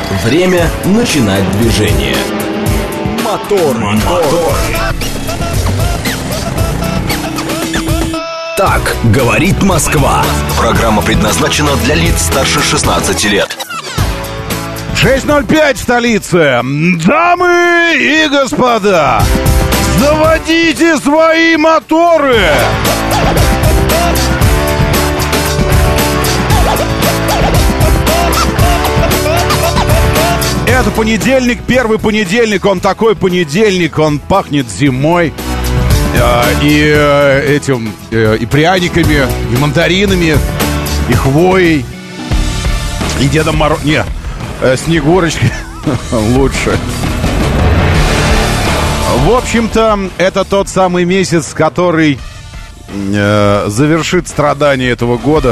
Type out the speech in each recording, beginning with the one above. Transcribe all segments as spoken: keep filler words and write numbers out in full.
Время начинать движение. Мотор, мотор. Так говорит Москва. Программа предназначена для лиц старше шестнадцати лет. шесть ноль пять в столице. Дамы и господа, заводите свои моторы. Это понедельник, первый понедельник. Он такой понедельник, он пахнет зимой. И э, этим, э, и пряниками, и мандаринами, и хвоей, и Дедом Морозом. Не, э, Снегурочкой лучше. В общем-то, это тот самый месяц, который э, завершит страдания этого года,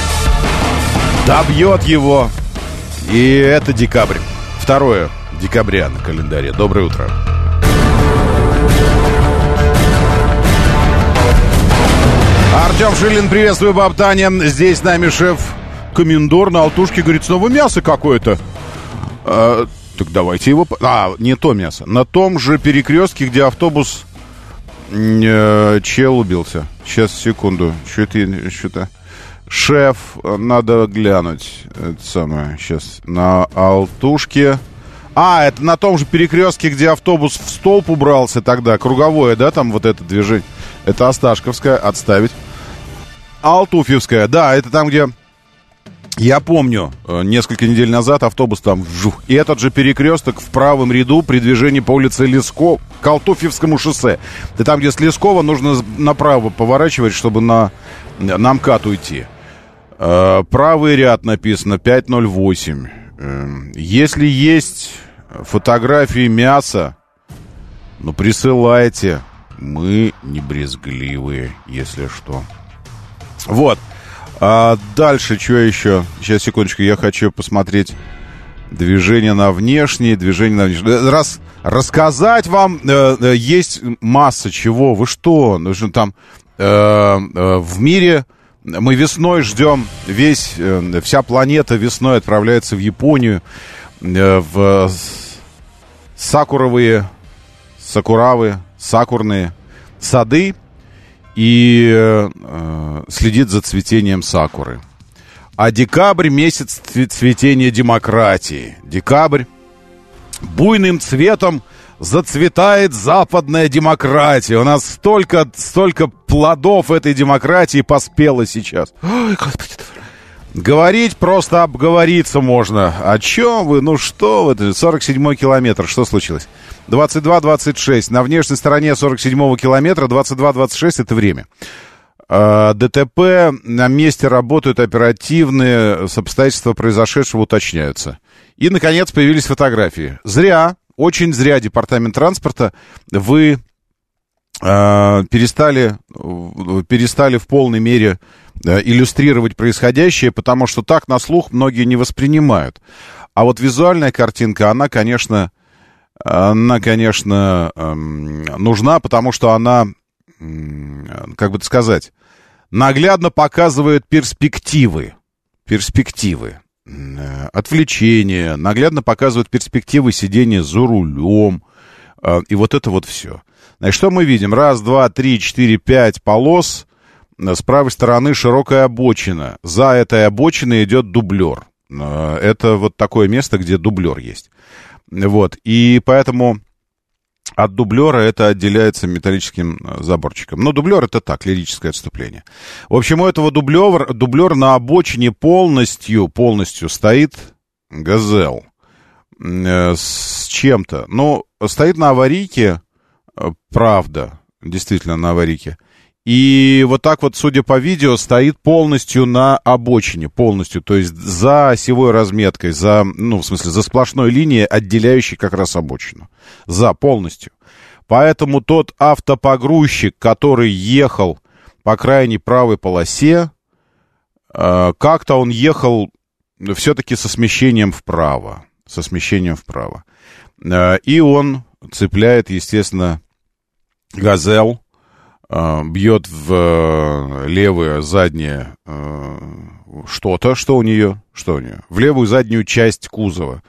добьет его. И это декабрь. второе декабря на календаре. Доброе утро. Артем Шилин, приветствую, баб Таня. Здесь с нами шеф-комендор на Алтушке. Говорит, снова мясо какое-то. А, так давайте его... А, не то мясо. На том же перекрестке, где автобус э, чел убился. Сейчас, секунду. Что-то... что-то... Шеф, надо глянуть. Это самое. Сейчас. На Алтушке... А, это на том же перекрестке, где автобус в столб убрался тогда. Круговое, да, там вот это движение. Это Осташковская, отставить. Алтуфьевская, да, это там, где... Я помню, несколько недель назад автобус там вжух. И этот же перекресток в правом ряду при движении по улице Лескова к Алтуфьевскому шоссе. И там, где с Лескова, нужно направо поворачивать, чтобы на, на МКАД уйти. Правый ряд написано пять ноль восемь. Если есть фотографии мяса, ну, присылайте. Мы не брезгливые, если что. Вот. А дальше, что еще? Сейчас, секундочку, я хочу посмотреть движение на внешнее, движение на внешнее. Раз, рассказать вам э, э, есть масса чего. Вы что? Ну, что там э, э, в мире мы весной ждем, весь, э, вся планета весной отправляется в Японию, э, в сакуровые, сакуравы, сакурные сады и э, следит за цветением сакуры. А декабрь — месяц цветения демократии. Декабрь буйным цветом зацветает западная демократия. У нас столько, столько плодов этой демократии поспело сейчас. Ой, Господи. Говорить просто обговориться можно. О чем вы? Ну что вы? сорок седьмой километр. Что случилось? двадцать два двадцать шесть. На внешней стороне сорок седьмого километра двадцать два двадцать шесть это время. ДТП. На месте работают оперативные. Обстоятельства произошедшего уточняются. И, наконец, появились фотографии. Зря, очень зря департамент транспорта. Вы э, перестали, перестали в полной мере иллюстрировать происходящее, потому что так на слух многие не воспринимают. А вот визуальная картинка, она, конечно, она, конечно, нужна, потому что она, как бы сказать, наглядно показывает перспективы, перспективы отвлечения, наглядно показывает перспективы сидения за рулем, и вот это вот все. Значит, что мы видим? Раз, два, три, четыре, пять полос. С правой стороны широкая обочина. За этой обочиной идет дублер. Это вот такое место, где дублер есть. Вот. И поэтому от дублера это отделяется металлическим заборчиком. Но дублер — это так, лирическое отступление. В общем, у этого дублер, дублер на обочине полностью, полностью стоит «Газель». С чем-то. Ну, стоит на аварийке, правда, действительно на аварийке. И вот так вот, судя по видео, стоит полностью на обочине, полностью, то есть за осевой разметкой, за, ну, в смысле, за сплошной линией, отделяющей как раз обочину. За, полностью. Поэтому тот автопогрузчик, который ехал по крайней правой полосе, э, как-то он ехал все-таки со смещением вправо, со смещением вправо. Э, и он цепляет, естественно, «Газель», бьет в левое заднее что-то, что у нее, что у нее, в левую заднюю часть кузова.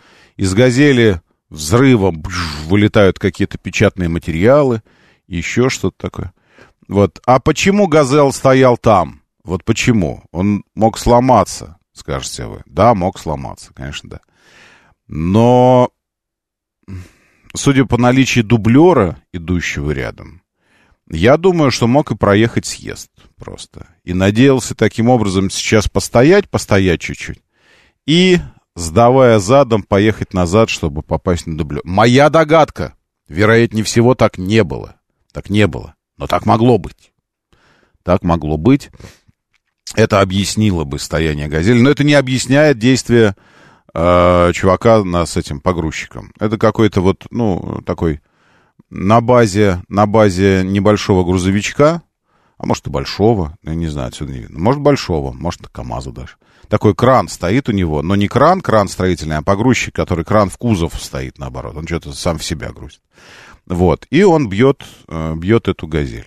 Из «Газели» взрывом бж, вылетают какие-то печатные материалы, еще что-то такое. Вот. А почему «Газель» стоял там? Вот почему? Он мог сломаться, скажете вы. Да, мог сломаться, конечно, да. Но, судя по наличию дублера, идущего рядом, я думаю, что мог и проехать съезд просто. И надеялся таким образом сейчас постоять, постоять чуть-чуть. И, сдавая задом, поехать назад, чтобы попасть на дублер. Моя догадка. Вероятнее всего, так не было. Так не было. Но так могло быть. Так могло быть. Это объяснило бы стояние «Газели». Но это не объясняет действия э, чувака на, с этим погрузчиком. Это какой-то вот, ну, такой на базе, на базе небольшого грузовичка, а может и большого, я не знаю, отсюда не видно. Может большого, может КамАЗа даже. Такой кран стоит у него, но не кран, кран строительный, а погрузчик, который кран в кузов стоит, наоборот. Он что-то сам в себя грузит. Вот. И он бьет, э, бьет эту «Газель».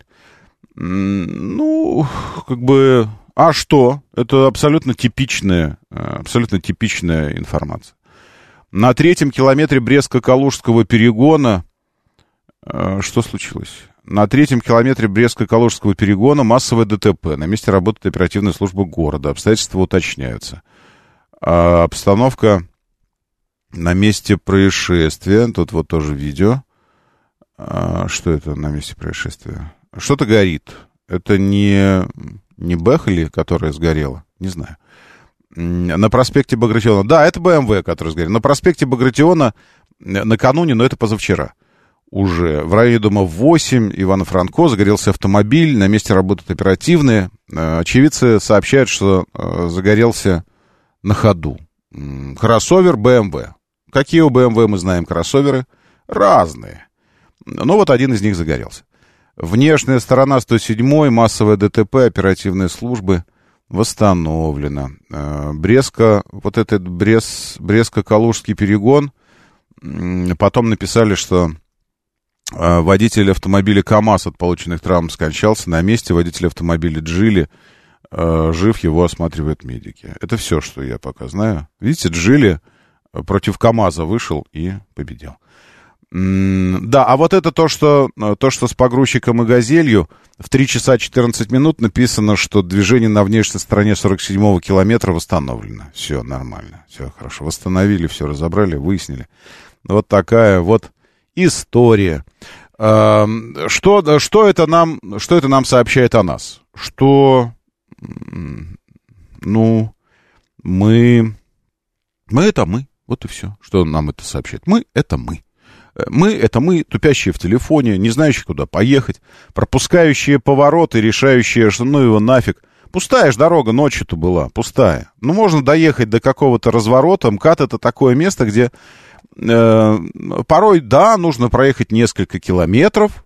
Ну, как бы... А что? Это абсолютно типичная, абсолютно типичная информация. На третьем километре Брестско-Калужского перегона... Что случилось? На третьем километре Брестско-Калужского перегона массовое ДТП. На месте работает оперативная служба города. Обстоятельства уточняются. А обстановка на месте происшествия. Тут вот тоже видео. А что это на месте происшествия? Что-то горит. Это не... Не Бэхли, которая сгорела? Не знаю. На проспекте Багратиона. Да, это БМВ, который сгорел. На проспекте Багратиона накануне, но это позавчера. Уже в районе дома восемь Ивано-Франко загорелся автомобиль. На месте работают оперативные. Очевидцы сообщают, что загорелся на ходу. Кроссовер БМВ. Какие у БМВ мы знаем кроссоверы? Разные. Но вот один из них загорелся. Внешняя сторона сто седьмой, массовое ДТП, оперативные службы восстановлено. Брестко, вот этот Брест, Брестско-Калужский перегон, потом написали, что водитель автомобиля КамАЗ от полученных травм скончался на месте, водитель автомобиля Джили жив, его осматривают медики. Это все, что я пока знаю. Видите, Джили против КамАЗа вышел и победил. Да, а вот это то, что, то, что с погрузчиком и «Газелью», в три часа четырнадцать минут написано, что движение на внешней стороне сорок седьмого километра восстановлено. Все нормально, все хорошо. Восстановили, все разобрали, выяснили. Вот такая вот история. Что, что, это нам, что это нам сообщает о нас? Что, ну, мы... Мы — это мы. Вот и все. Что нам это сообщает? Мы — это мы. Мы — это мы, тупящие в телефоне, не знающие, куда поехать, пропускающие повороты, решающие, что ну его нафиг. Пустая ж дорога ночью-то была, пустая. Ну, можно доехать до какого-то разворота. МКАД — это такое место, где э, порой, да, нужно проехать несколько километров,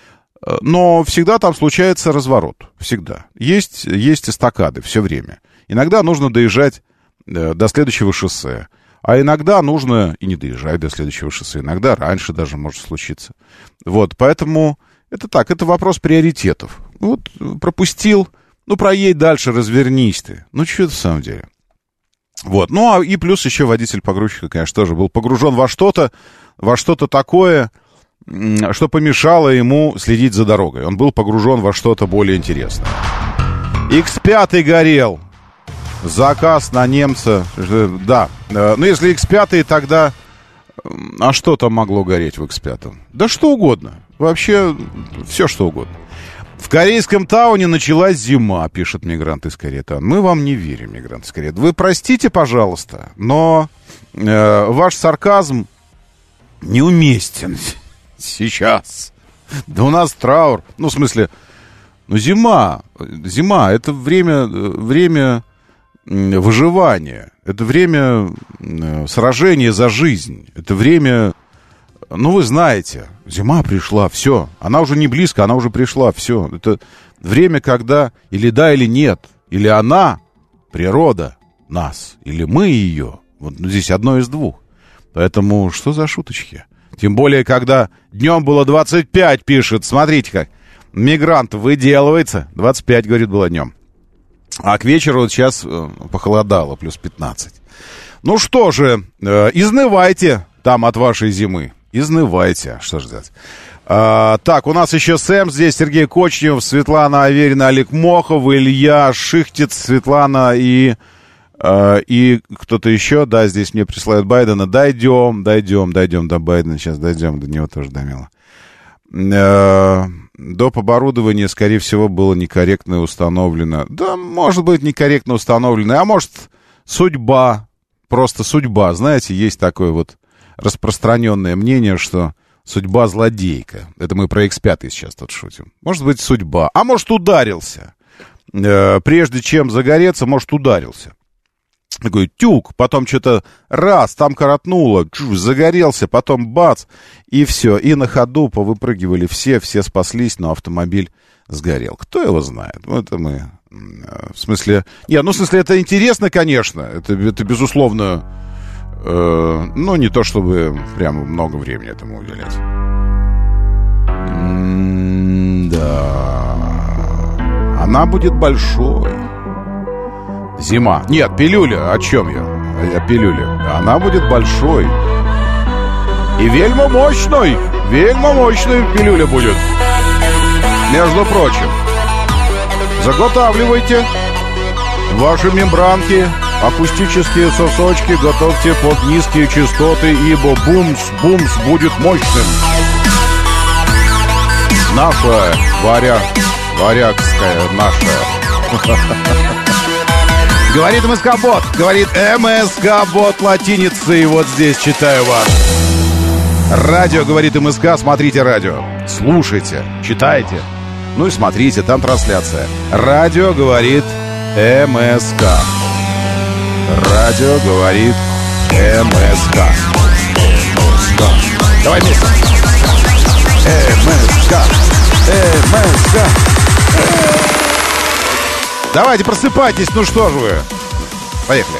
но всегда там случается разворот. Всегда. Есть, есть эстакады все время. Иногда нужно доезжать э, до следующего шоссе. А иногда нужно и не доезжать до следующего шоссе. Иногда раньше даже может случиться. Вот, поэтому это так, это вопрос приоритетов. Вот, пропустил, ну, проедь дальше, развернись ты. Ну, что это в самом деле? Вот, ну, а и плюс еще водитель погрузчика, конечно, тоже был погружен во что-то, во что-то такое, что помешало ему следить за дорогой. Он был погружен во что-то более интересное. икс пять горел. Заказ на немца. Да. Ну, если икс пять, тогда... А что там могло гореть в икс пять? Да что угодно. Вообще, все что угодно. В корейском Тауне началась зима, пишет мигрант из Каретан. Мы вам не верим, мигрант из Каретан. Вы простите, пожалуйста, но э, ваш сарказм неуместен сейчас. Да у нас траур. Ну, в смысле, ну, зима. Зима — это время... время выживания, это время сражения за жизнь, это время, ну, вы знаете, зима пришла, все, она уже не близко, она уже пришла, все, это время, когда или да, или нет, или она, природа, нас, или мы ее, вот здесь одно из двух, поэтому что за шуточки, тем более, когда днем было двадцать пять, пишет, смотрите как, мигрант выделывается, двадцать пять, говорит, было днем. А к вечеру вот сейчас похолодало, плюс пятнадцать. Ну что же, э, изнывайте там от вашей зимы. Изнывайте. Что ж делать? А, так, у нас еще Сэм здесь, Сергей Кочнев, Светлана Аверина, Олег Мохов, Илья Шихтец, Светлана и, а, и кто-то еще. Да, здесь мне присылают Байдена. Дойдем, дойдем, дойдем до Байдена. Сейчас дойдем, до него тоже домело. А, доп. Оборудование, скорее всего, было некорректно установлено. Да, может быть, некорректно установлено. А может, судьба, просто судьба. Знаете, есть такое вот распространенное мнение, что судьба злодейка. Это мы про икс пять сейчас тут шутим. Может быть, судьба. А может, ударился. Э, прежде чем загореться, может, ударился. Такой тюк, потом что-то раз, там коротнуло, чу, загорелся, потом бац, и все. И на ходу повыпрыгивали все, все спаслись, но автомобиль сгорел. Кто его знает? Ну, это мы... В смысле... Не, ну, в смысле, это интересно, конечно. Это, это безусловно... Э, ну, не то, чтобы прямо много времени этому уделять. М-да. Она будет большой. Зима. Нет, пилюля. О чем я? О пилюле. Она будет большой. И вельма мощной. Вельма мощной пилюля будет. Между прочим. Заготавливайте ваши мембранки, акустические сосочки, готовьте под низкие частоты, ибо бумс-бумс будет мощным. Наша варя... варягская наша. Говорит МСК-бот, говорит МСК-бот латиницей, вот здесь читаю вас. Радио, говорит МСК, смотрите радио, слушайте, читайте, ну и смотрите, там трансляция. Радио, говорит МСК. Радио, говорит МСК. МСК. Давай вместе. МСК. МСК. Давайте, просыпайтесь, ну что же вы. Поехали.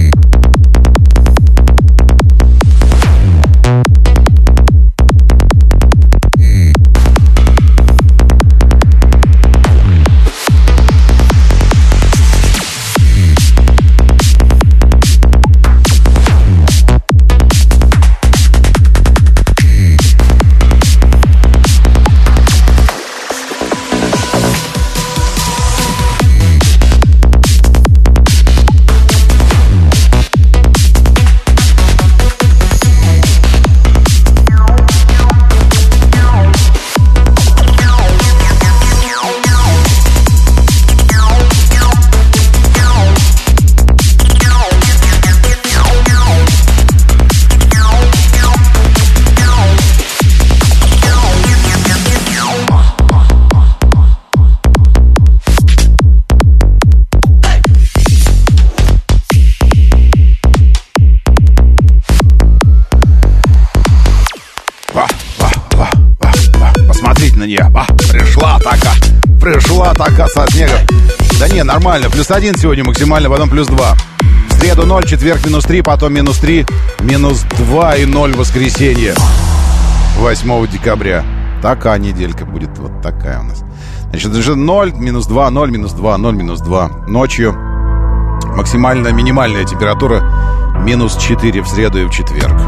Пришла така со снега. Да не, нормально. Плюс один сегодня максимально, потом плюс два. В среду ноль, четверг минус три, потом минус три, минус два и ноль в воскресенье. восьмого декабря. Такая неделька будет, вот такая у нас. Значит, ноль, минус два, ноль, минус два, ноль, минус два. Ночью максимальная, минимальная температура минус четыре в среду и в четверг.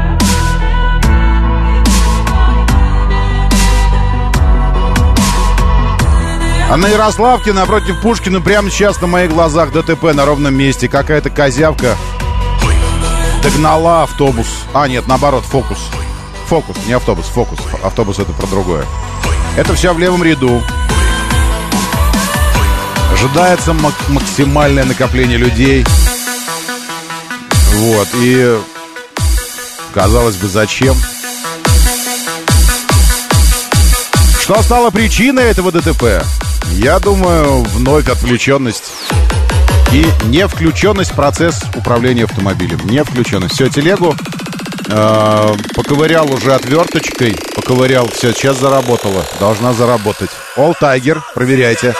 А на Ярославке, напротив Пушкина, прямо сейчас на моих глазах ДТП на ровном месте. Какая-то козявка догнала автобус. А, нет, наоборот, фокус. Фокус, не автобус, фокус. Автобус — это про другое. Это все в левом ряду. Ожидается мак- максимальное накопление людей. Вот, и... Казалось бы, зачем? Что стало причиной этого ДТП? Я думаю, вновь отвлеченность и не включенность в процесс управления автомобилем. Не включенность. Все, телегу э, поковырял уже отверточкой. Поковырял. Все, сейчас заработала. Должна заработать. All Tiger, проверяйте.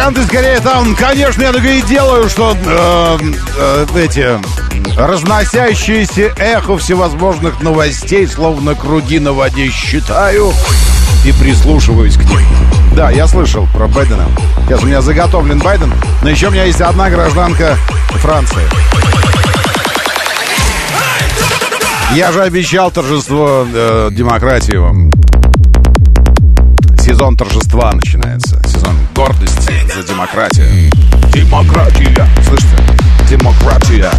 музыканты скорее там, конечно, я только и делаю, что э, э, эти разносящиеся эхо всевозможных новостей, словно круги на воде, считаю и прислушиваюсь к ним. Да, я слышал про Байдена. Сейчас у меня заготовлен Байден, но еще у меня есть одна гражданка Франции. Я же обещал торжество э, демократии вам. Сезон торжества начинается. Сезон гордости за демократию. Демократия. Слышите? Демократия.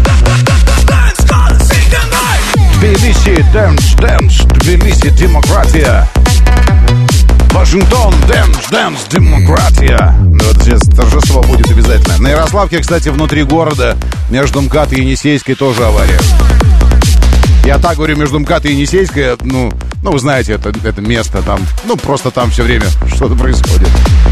Тбилиси, дэнс, дэнс. Тбилиси, демократия. Вашингтон, дэнс, дэнс, демократия. Вот сейчас торжество будет обязательно. На Ярославке, кстати, внутри города, между МКАД и Енисейской тоже авария. Я так говорю, между МКАД и Енисейской, ну, ну, вы знаете, это, это место там, ну, просто там все время что-то происходит.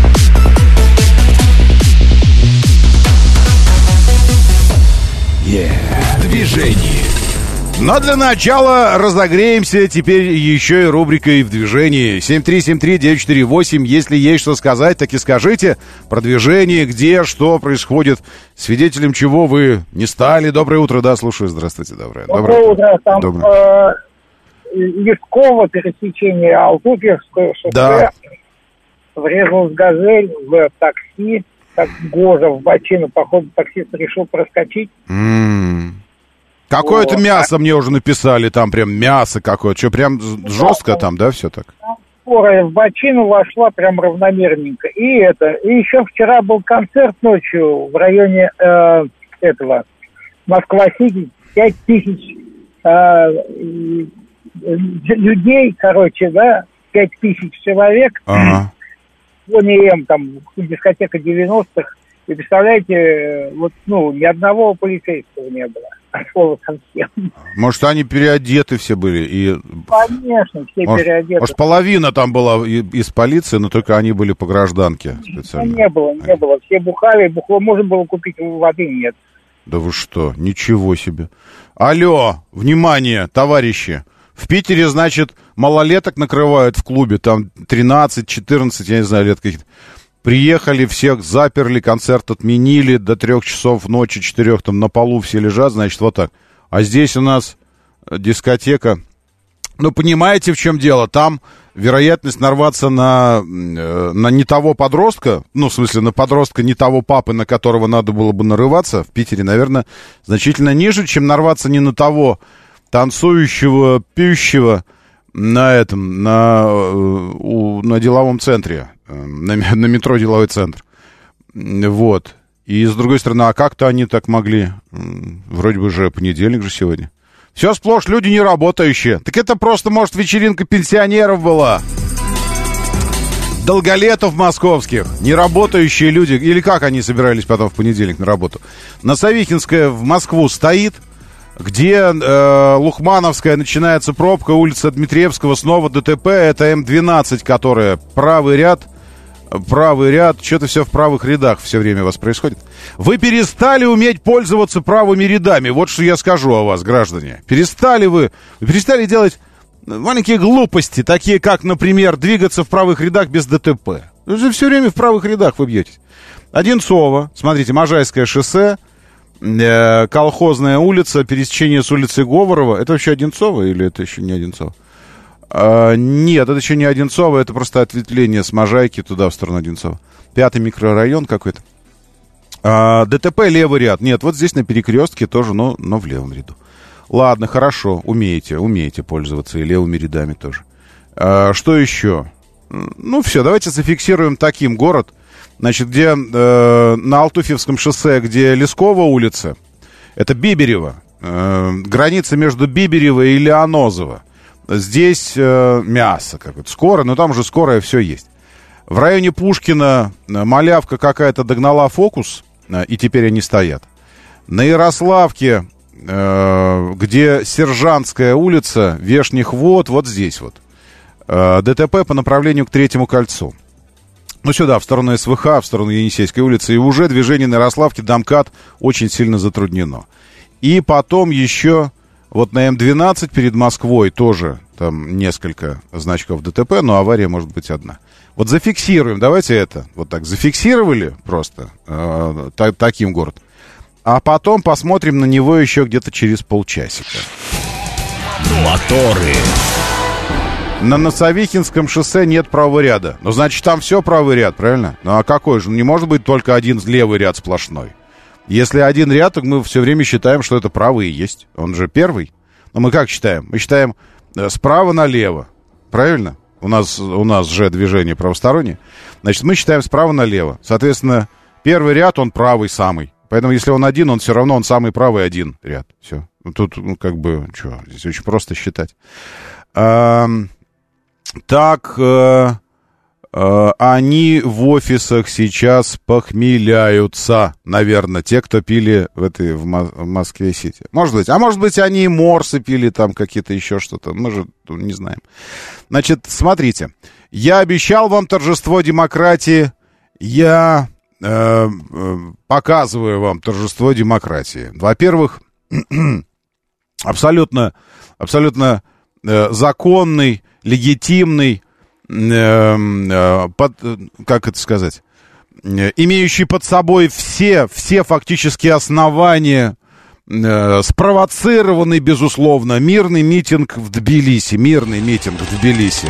Yeah. Движение. Но для начала разогреемся теперь еще и рубрикой «В движении». семь три семь три девять четыре восемь. Если есть что сказать, так и скажите про движение, где, что происходит, свидетелем чего вы не стали. Доброе утро, да, слушаю. Здравствуйте, доброе. Доброе утро. Там доброе. Э, Лесково, пересечение Алтуфьевское шоссе. Да. Врезалась «Газель» в такси, так гожа в бочину. Походу, таксист решил проскочить. М-м. Какое-то вот. Мясо мне уже написали, там прям мясо какое-то. Что, прям жестко там, да, все так? Скорая в бочину вошла прям равномерненько. И это, и еще вчера был концерт ночью в районе э, этого Москва-Сити. Пять тысяч э, людей, короче, да, пять тысяч человек. Ага. М, там, дискотека девяностых. И представляете, вот, ну, ни одного полицейского не было. Может, они переодеты все были? И... Конечно, все может, переодеты. Может, половина там была из полиции, но только они были по гражданке специально. Не было, не было. Все бухали, бухло можно было купить, воды нет. Да вы что, ничего себе. Алло, внимание, товарищи. В Питере, значит, малолеток накрывают в клубе, там тринадцать-четырнадцать, я не знаю, лет каких-то. Приехали, всех заперли, концерт отменили, до трех часов ночи, четырех там на полу все лежат, значит, вот так. А здесь у нас дискотека. Ну, понимаете, в чем дело? Там вероятность нарваться на, на не того подростка, ну, в смысле, на подростка не того папы, на которого надо было бы нарываться, в Питере, наверное, значительно ниже, чем нарваться не на того танцующего, пьющего на этом, на, у, на деловом центре. На, на метро «Деловой центр». Вот. И, с другой стороны, а как-то они так могли? Вроде бы же понедельник же сегодня. Все сплошь люди не работающие. Так это просто, может, вечеринка пенсионеров была. Долголетов московских. Неработающие люди. Или как они собирались потом в понедельник на работу? На Савихинская в Москву стоит, где э, Лухмановская начинается пробка, улица Дмитриевского, снова ДТП. Это Эм двенадцать, которая правый ряд. Правый ряд, что-то все в правых рядах все время у вас происходит. Вы перестали уметь пользоваться правыми рядами. Вот что я скажу о вас, граждане. Перестали вы, вы перестали делать маленькие глупости, такие как, например, двигаться в правых рядах без ДТП. Вы же все время в правых рядах вы бьетесь. Одинцово, смотрите, Можайское шоссе, э, Колхозная улица, пересечение с улицей Говорова. Это вообще Одинцово или это еще не Одинцово? А, нет, это еще не Одинцово, это просто ответвление с Можайки туда, в сторону Одинцова. Пятый микрорайон какой-то. А, ДТП левый ряд. Нет, вот здесь на перекрестке тоже, но, но в левом ряду. Ладно, хорошо, умеете, умеете пользоваться и левыми рядами тоже. А, что еще? Ну, все, давайте зафиксируем таким город. Значит, где э, на Алтуфьевском шоссе, где Лесково улица, это Биберево. Э, граница между Биберево и Леонозово. Здесь э, мясо какое-то. Скоро, но там уже скорое все есть. В районе Пушкина малявка какая-то догнала фокус, э, и теперь они стоят. На Ярославке, э, где Сержантская улица, Вешних Вод, вот здесь вот. Э, ДТП по направлению к Третьему кольцу. Ну, сюда, в сторону эс вэ ха, в сторону Енисейской улицы. И уже движение на Ярославке до МКАД очень сильно затруднено. И потом еще... Вот на Эм двенадцать перед Москвой тоже там несколько значков ДТП, но авария может быть одна. Вот зафиксируем, давайте это, вот так, зафиксировали просто э, та, таким город, а потом посмотрим на него еще где-то через полчасика. Моторы. На Носовихинском шоссе нет правого ряда. Ну, значит, там все правый ряд, правильно? Ну, а какой же? Не может быть только один левый ряд сплошной. Если один ряд, то мы все время считаем, что это правый и есть. Он же первый. Но мы как считаем? Мы считаем справа налево. Правильно? У нас, у нас же движение правостороннее. Значит, мы считаем справа налево. Соответственно, первый ряд, он правый самый. Поэтому, если он один, он все равно, он самый правый один ряд. Все. Тут, ну, как бы, что, здесь очень просто считать. А, так, э, э, они в офисах сейчас похмеляются, наверное, те, кто пили в этой, в, Мо- в Москве-Сити. Может быть. А может быть, они морсы пили, там какие-то еще что-то. Мы же не знаем. Значит, смотрите. Я обещал вам торжество демократии. Я э, э, показываю вам торжество демократии. Во-первых, абсолютно, абсолютно э, законный, легитимный, э, э, под, как это сказать, э, имеющий под собой все, все фактические основания, э, спровоцированный, безусловно, мирный митинг в Тбилиси, мирный митинг в Тбилиси.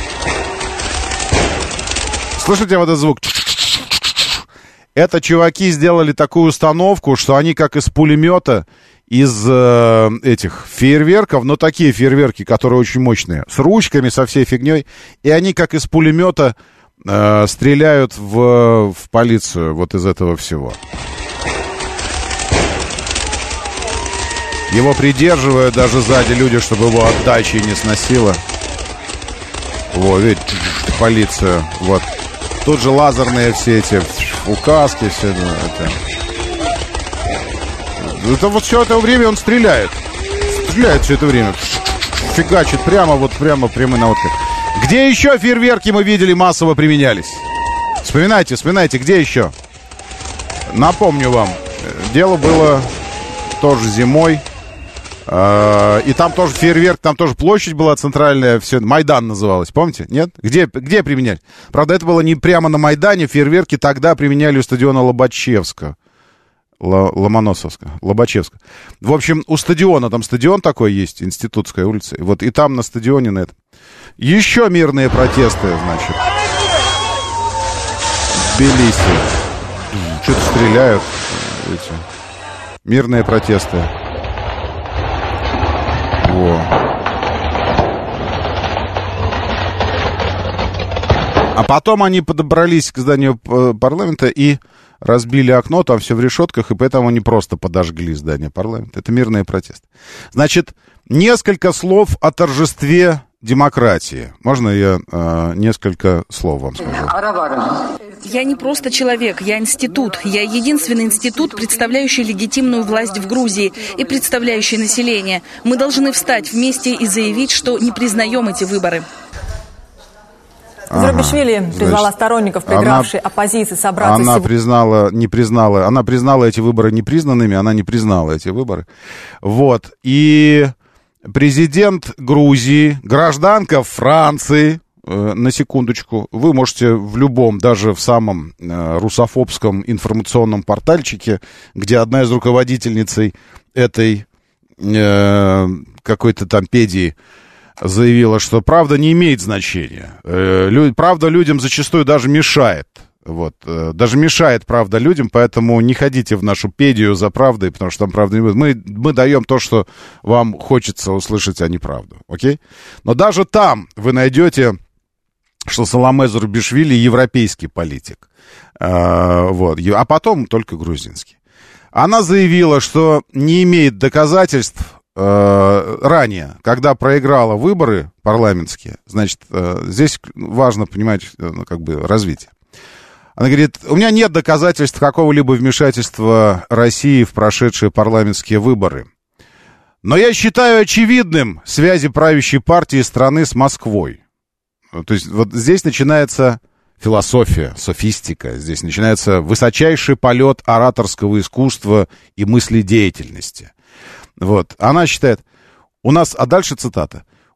Слышите вот этот звук? Это чуваки сделали такую установку, что они как из пулемета, из э, этих фейерверков, но такие фейерверки, которые очень мощные, с ручками, со всей фигней, и они как из пулемета э, стреляют в, в полицию вот из этого всего. Его придерживают даже сзади люди, чтобы его отдачей не сносило. Вот, видите, полицию, вот. Тут же лазерные все эти указки, все это. Это вот все это время он стреляет. Стреляет все это время. Фигачит прямо, вот прямо прямой наводкой. Где еще фейерверки мы видели массово применялись? Вспоминайте, вспоминайте, где еще? Напомню вам, дело было тоже зимой. И там тоже фейерверк, там тоже площадь была центральная, все, Майдан называлась, помните? Нет? Где, где применяли? Правда, это было не прямо на Майдане, фейерверки тогда применяли у стадиона Лобачевска. Л- Ломоносовска, Лобачевска. В общем, у стадиона, там стадион такой есть, Институтская улица, вот и там на стадионе на этом. Еще мирные протесты, значит. В Тбилиси. Что-то стреляют эти. Мирные протесты. Во. А потом они подобрались к зданию парламента и разбили окно, там все в решетках, и поэтому они просто подожгли здание парламента. Это мирный протест. Значит, несколько слов о торжестве демократии. Можно я э, несколько слов вам скажу? Я не просто человек, я институт. Я единственный институт, представляющий легитимную власть в Грузии и представляющий население. Мы должны встать вместе и заявить, что не признаем эти выборы. Ага, Зурабишвили призвала значит, сторонников проигравшей она, оппозиции собраться Она сегодня. признала, не признала, она признала эти выборы непризнанными, она не признала эти выборы. Вот, и президент Грузии, гражданка Франции, э, на секундочку, вы можете в любом, даже в самом э, русофобском информационном портальчике, где одна из руководительницей этой э, какой-то там педии заявила, что правда не имеет значения. Э, лю- правда людям зачастую даже мешает. Вот, э, даже мешает правда людям, поэтому не ходите в нашу педию за правдой, потому что там правды не будет. Мы, мы даем то, что вам хочется услышать, а не правду. Окей? Но даже там вы найдете, что Саломе Зурабишвили европейский политик. Э, вот, а потом только грузинский. Она заявила, что не имеет доказательств ранее, когда проиграла выборы парламентские, значит, здесь важно понимать, ну, как бы, развитие. Она говорит, у меня нет доказательств какого-либо вмешательства России в прошедшие парламентские выборы. Но я считаю очевидным связи правящей партии страны с Москвой. То есть вот здесь начинается философия, софистика, здесь начинается высочайший полет ораторского искусства и мыследеятельности. Вот, она считает, у нас, а дальше цитата,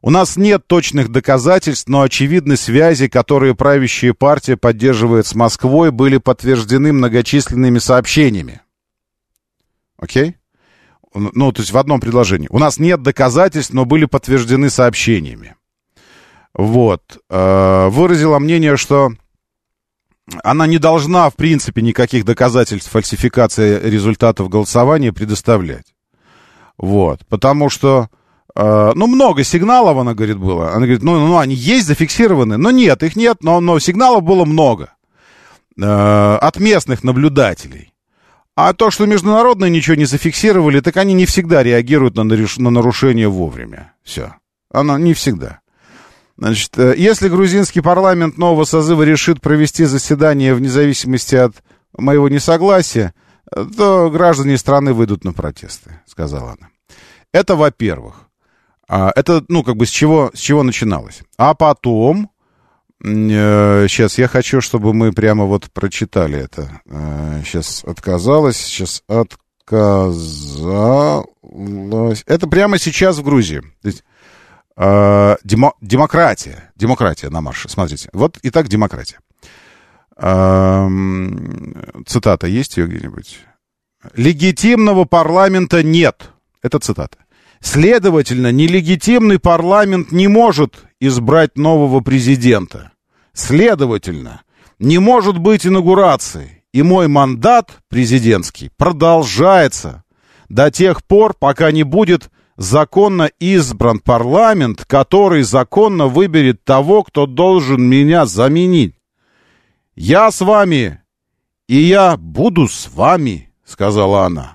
У нас нет точных доказательств, но очевидны связи, которые правящая партия поддерживает с Москвой, были подтверждены многочисленными сообщениями. Окей? Ну, то есть в одном предложении. У нас нет доказательств, но были подтверждены сообщениями. Вот. Выразила мнение, что она не должна, в принципе, никаких доказательств фальсификации результатов голосования предоставлять. Вот. Потому что ну, много сигналов, она говорит, было. Она говорит, ну, ну они есть зафиксированы, но нет, их нет, но, но сигналов было много э, от местных наблюдателей. А то, что международные ничего не зафиксировали, так они не всегда реагируют на, наруш... на нарушение вовремя. Все. Оно не всегда. Значит, э, если грузинский парламент нового созыва решит провести заседание вне зависимости от моего несогласия, то граждане страны выйдут на протесты, сказала она. Это во-первых. Это, ну, как бы с чего, с чего начиналось. А потом, э, сейчас я хочу, чтобы мы прямо вот прочитали это. Э, сейчас отказалось, сейчас отказалось. Это прямо сейчас в Грузии. То есть, э, демо, демократия, демократия на марше. Смотрите, вот и так демократия. Э, цитата есть ее где-нибудь? Легитимного парламента нет. Это цитата. Следовательно, нелегитимный парламент не может избрать нового президента. Следовательно, не может быть инаугурации. И мой мандат президентский продолжается до тех пор, пока не будет законно избран парламент, который законно выберет того, кто должен меня заменить. Я с вами, и я буду с вами, сказала она.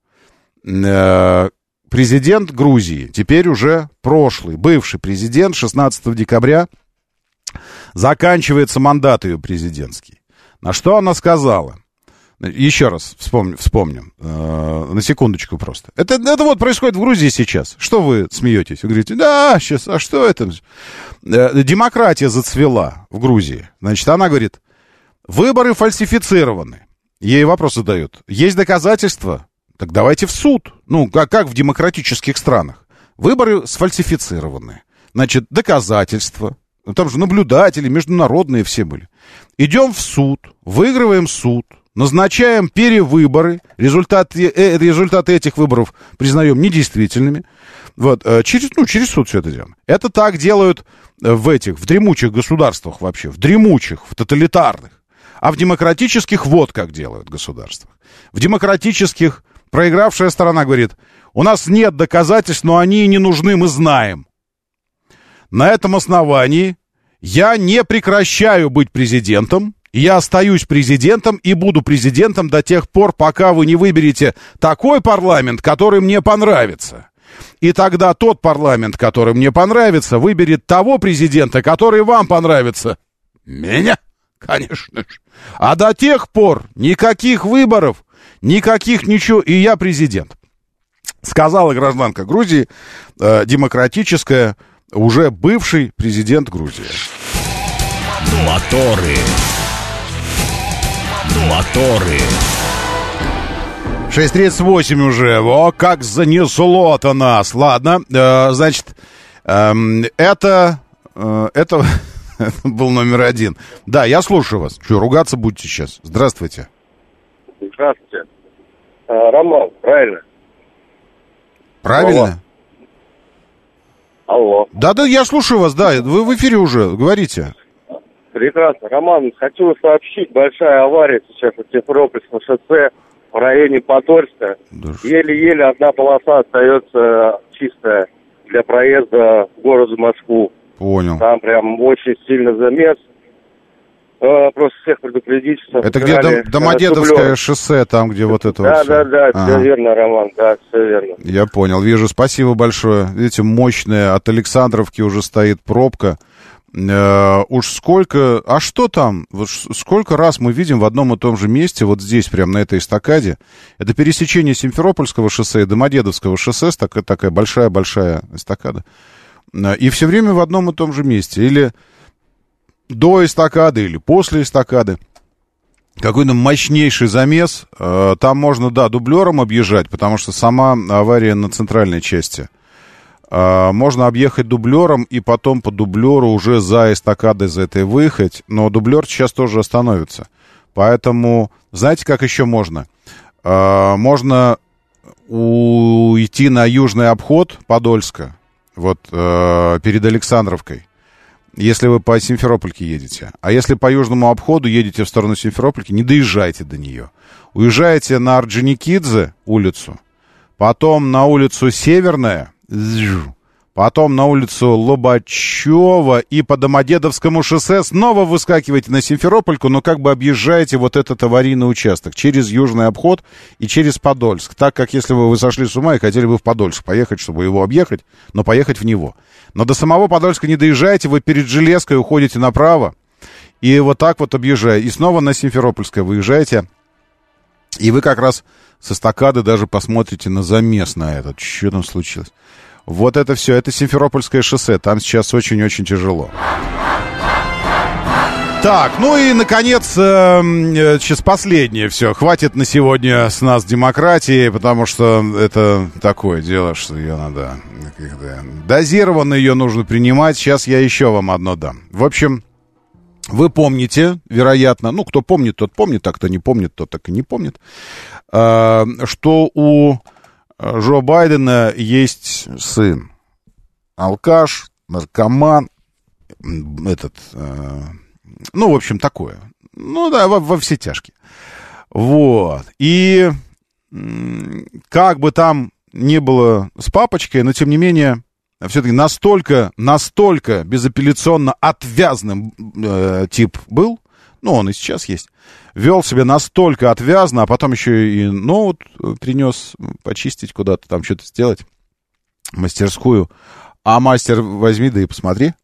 Президент Грузии, теперь уже прошлый, бывший президент, шестнадцатого декабря заканчивается мандат ее президентский. На что она сказала? Еще раз вспомним, вспомним э, на секундочку просто. Это, это вот происходит в Грузии сейчас. Что вы смеетесь? Вы говорите, да, сейчас, а что это? Э, демократия зацвела в Грузии. Значит, она говорит, выборы фальсифицированы. Ей вопрос задают. Есть доказательства? Так давайте в суд. Ну, как, как в демократических странах. Выборы сфальсифицированы. Значит, доказательства. Там же наблюдатели, международные все были. Идем в суд, выигрываем суд, назначаем перевыборы. Результаты, э, результаты этих выборов признаем недействительными. Вот, э, через, ну, через суд все это делаем. Это так делают в этих, в дремучих государствах вообще. В дремучих, в тоталитарных. А в демократических вот как делают государствах. В демократических проигравшая сторона говорит, у нас нет доказательств, но они не нужны, мы знаем. На этом основании я не прекращаю быть президентом, я остаюсь президентом и буду президентом до тех пор, пока вы не выберете такой парламент, который мне понравится. И тогда тот парламент, который мне понравится, выберет того президента, который вам понравится. Меня, конечно же. А до тех пор никаких выборов, никаких ничего, и я президент. Сказала гражданка Грузии, э, демократическая, уже бывший президент Грузии. Моторы. Моторы. шесть тридцать восемь уже. О, как занесло-то нас. Ладно, э, значит, э, это, э, это был номер один. Да, я слушаю вас. Что, ругаться будете сейчас? Здравствуйте. Здравствуйте. А, Роман, правильно? Правильно? Алло. Да-да, я слушаю вас, да, вы в эфире уже, говорите. Прекрасно. Роман, хочу сообщить, большая авария сейчас на Симферопольском шоссе в районе Подольска. Да. Еле-еле одна полоса остается чистая для проезда в город Москву. Понял. Там прям очень сильно замес. Э, просто всех предупредить, что... Это где Дом, Домодедовское шоссе, там, где вот это да, вот Да, все. да, ага. Все верно, Роман, да, все верно. Я понял, вижу, спасибо большое. Видите, мощная, от Александровки уже стоит пробка. Э, уж сколько... А что там? Вот сколько раз мы видим в одном и том же месте, вот здесь, прямо на этой эстакаде, это пересечение Симферопольского шоссе и Домодедовского шоссе, такая, такая большая-большая эстакада. И все время в одном и том же месте. Или до эстакады, или после эстакады. Какой-то мощнейший замес. Там можно, да, дублером объезжать, потому что сама авария на центральной части Можно объехать дублером и потом по дублеру уже за эстакадой за этой выехать, но дублер сейчас тоже остановится. Поэтому, знаете, как еще можно? Можно уйти на южный обход Подольска, вот перед Александровкой, если вы по Симферопольке едете. А если по южному обходу едете в сторону Симферопольки, не доезжайте до нее. Уезжаете на Орджоникидзе улицу, потом на улицу Северная, потом на улицу Лобачева и по Домодедовскому шоссе снова выскакиваете на Симферопольку, но как бы объезжаете вот этот аварийный участок через южный обход и через Подольск. Так как если бы вы сошли с ума и хотели бы в Подольск поехать, чтобы его объехать, но поехать в него. Но до самого Подольска не доезжаете, вы перед Железкой уходите направо и вот так вот объезжаете. И снова на Симферопольское выезжаете, и вы как раз с эстакады даже посмотрите на замес на этот. Что там случилось? Вот это все, это Симферопольское шоссе. Там сейчас очень-очень тяжело. Так, ну и, наконец, э, сейчас последнее все. Хватит на сегодня с нас демократии, потому что это такое дело, что ее надо... Дозированно ее нужно принимать. Сейчас я еще вам одно дам. В общем, вы помните, вероятно, ну, кто помнит, тот помнит, а кто не помнит, тот так и не помнит, э, что у Джо Байдена есть сын. Алкаш, наркоман, этот, э, ну, в общем, такое. Ну, да, во, во все тяжкие. Вот. И как бы там ни было с папочкой, но, тем не менее, все-таки настолько, настолько безапелляционно отвязным э, тип был, ну, он и сейчас есть, вел себя настолько отвязно, а потом еще и ноут принес почистить куда-то, там что-то сделать, мастерскую. А мастер возьми, да и посмотри,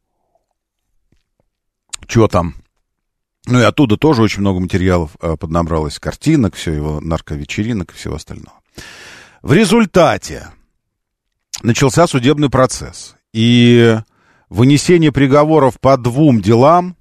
что там. Ну, и оттуда тоже очень много материалов э, поднабралось, картинок, все его нарковечеринок и всего остального. В результате начался судебный процесс, и вынесение приговоров по двум делам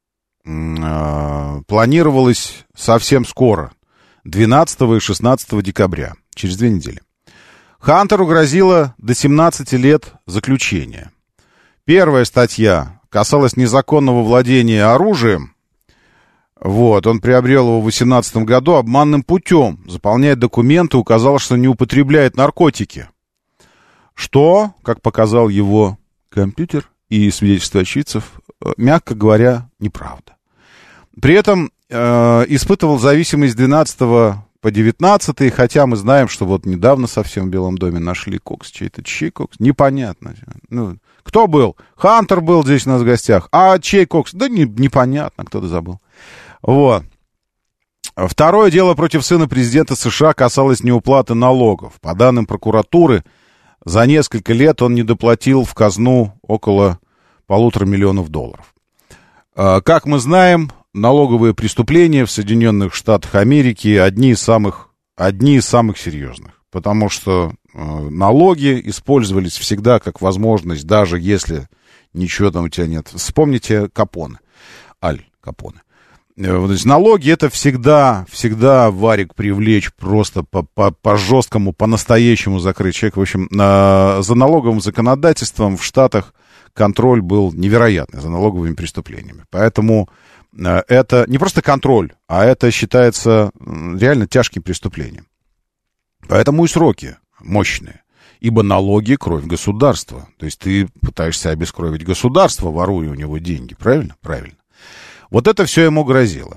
э, планировалось совсем скоро, двенадцатого и шестнадцатого декабря, через две недели. Хантеру грозило до семнадцати лет заключения. Первая статья касалась незаконного владения оружием. Вот, он приобрел его в восемнадцатом году обманным путем, заполняя документы, указал, что не употребляет наркотики. Что, как показал его компьютер и свидетельство очевидцев, мягко говоря, неправда. При этом э, испытывал зависимость с двенадцатого по девятнадцатый, хотя мы знаем, что вот недавно совсем в Белом доме нашли кокс, чей-то чей кокс, непонятно. Ну, кто был? Хантер был здесь у нас в гостях, а чей кокс? Да не, непонятно, кто-то забыл. Вот. Второе дело против сына президента США касалось неуплаты налогов. По данным прокуратуры, за несколько лет он недоплатил в казну около полутора миллионов долларов. Как мы знаем, налоговые преступления в Соединенных Штатах Америки одни из самых, одни из самых серьезных. Потому что налоги использовались всегда как возможность, даже если ничего там у тебя нет. Вспомните Капоне, Аль Капоне. То есть налоги — это всегда, всегда варик привлечь, просто по, по, по жесткому, по-настоящему закрыть человека. В общем, на, за налоговым законодательством в Штатах контроль был невероятный, за налоговыми преступлениями. Поэтому это не просто контроль, а это считается реально тяжким преступлением. Поэтому и сроки мощные. Ибо налоги — кровь государства. То есть ты пытаешься обескровить государство, воруя у него деньги. Правильно? Правильно. Вот это все ему грозило.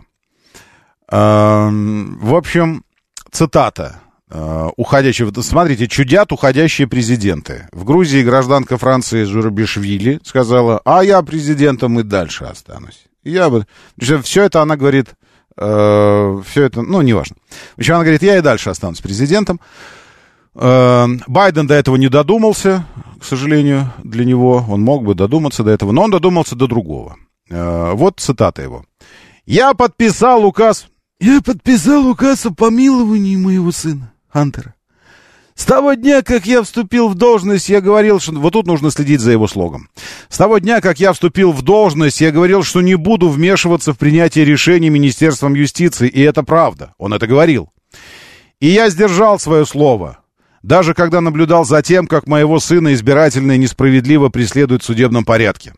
В общем, цитата уходящего. Смотрите, чудят уходящие президенты. В Грузии гражданка Франции Зурабишвили сказала: а я президентом и дальше останусь. Я бы... Все это она говорит... Все это... Ну, неважно. В общем, она говорит: я и дальше останусь президентом. Байден до этого не додумался, к сожалению, для него. Он мог бы додуматься до этого, но он додумался до другого. Вот цитата его. «Я подписал указ...» «Я подписал указ о помиловании моего сына, Хантера. С того дня, как я вступил в должность, я говорил, что...» Вот тут нужно следить за его слогом. «С того дня, как я вступил в должность, я говорил, что не буду вмешиваться в принятие решений Министерством юстиции, и это правда. Он это говорил. И я сдержал свое слово. даже когда наблюдал за тем, как моего сына избирательно и несправедливо преследуют в судебном порядке.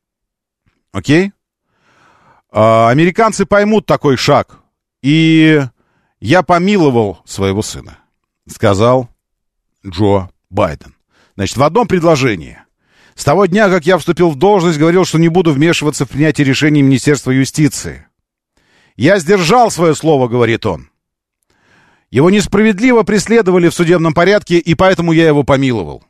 Окей? А, американцы поймут такой шаг. И я помиловал своего сына, сказал Джо Байден. Значит, в одном предложении. С того дня, как я вступил в должность, говорил, что не буду вмешиваться в принятие решений Министерства юстиции. Я сдержал свое слово, говорит он. Его несправедливо преследовали в судебном порядке, и поэтому я его помиловал.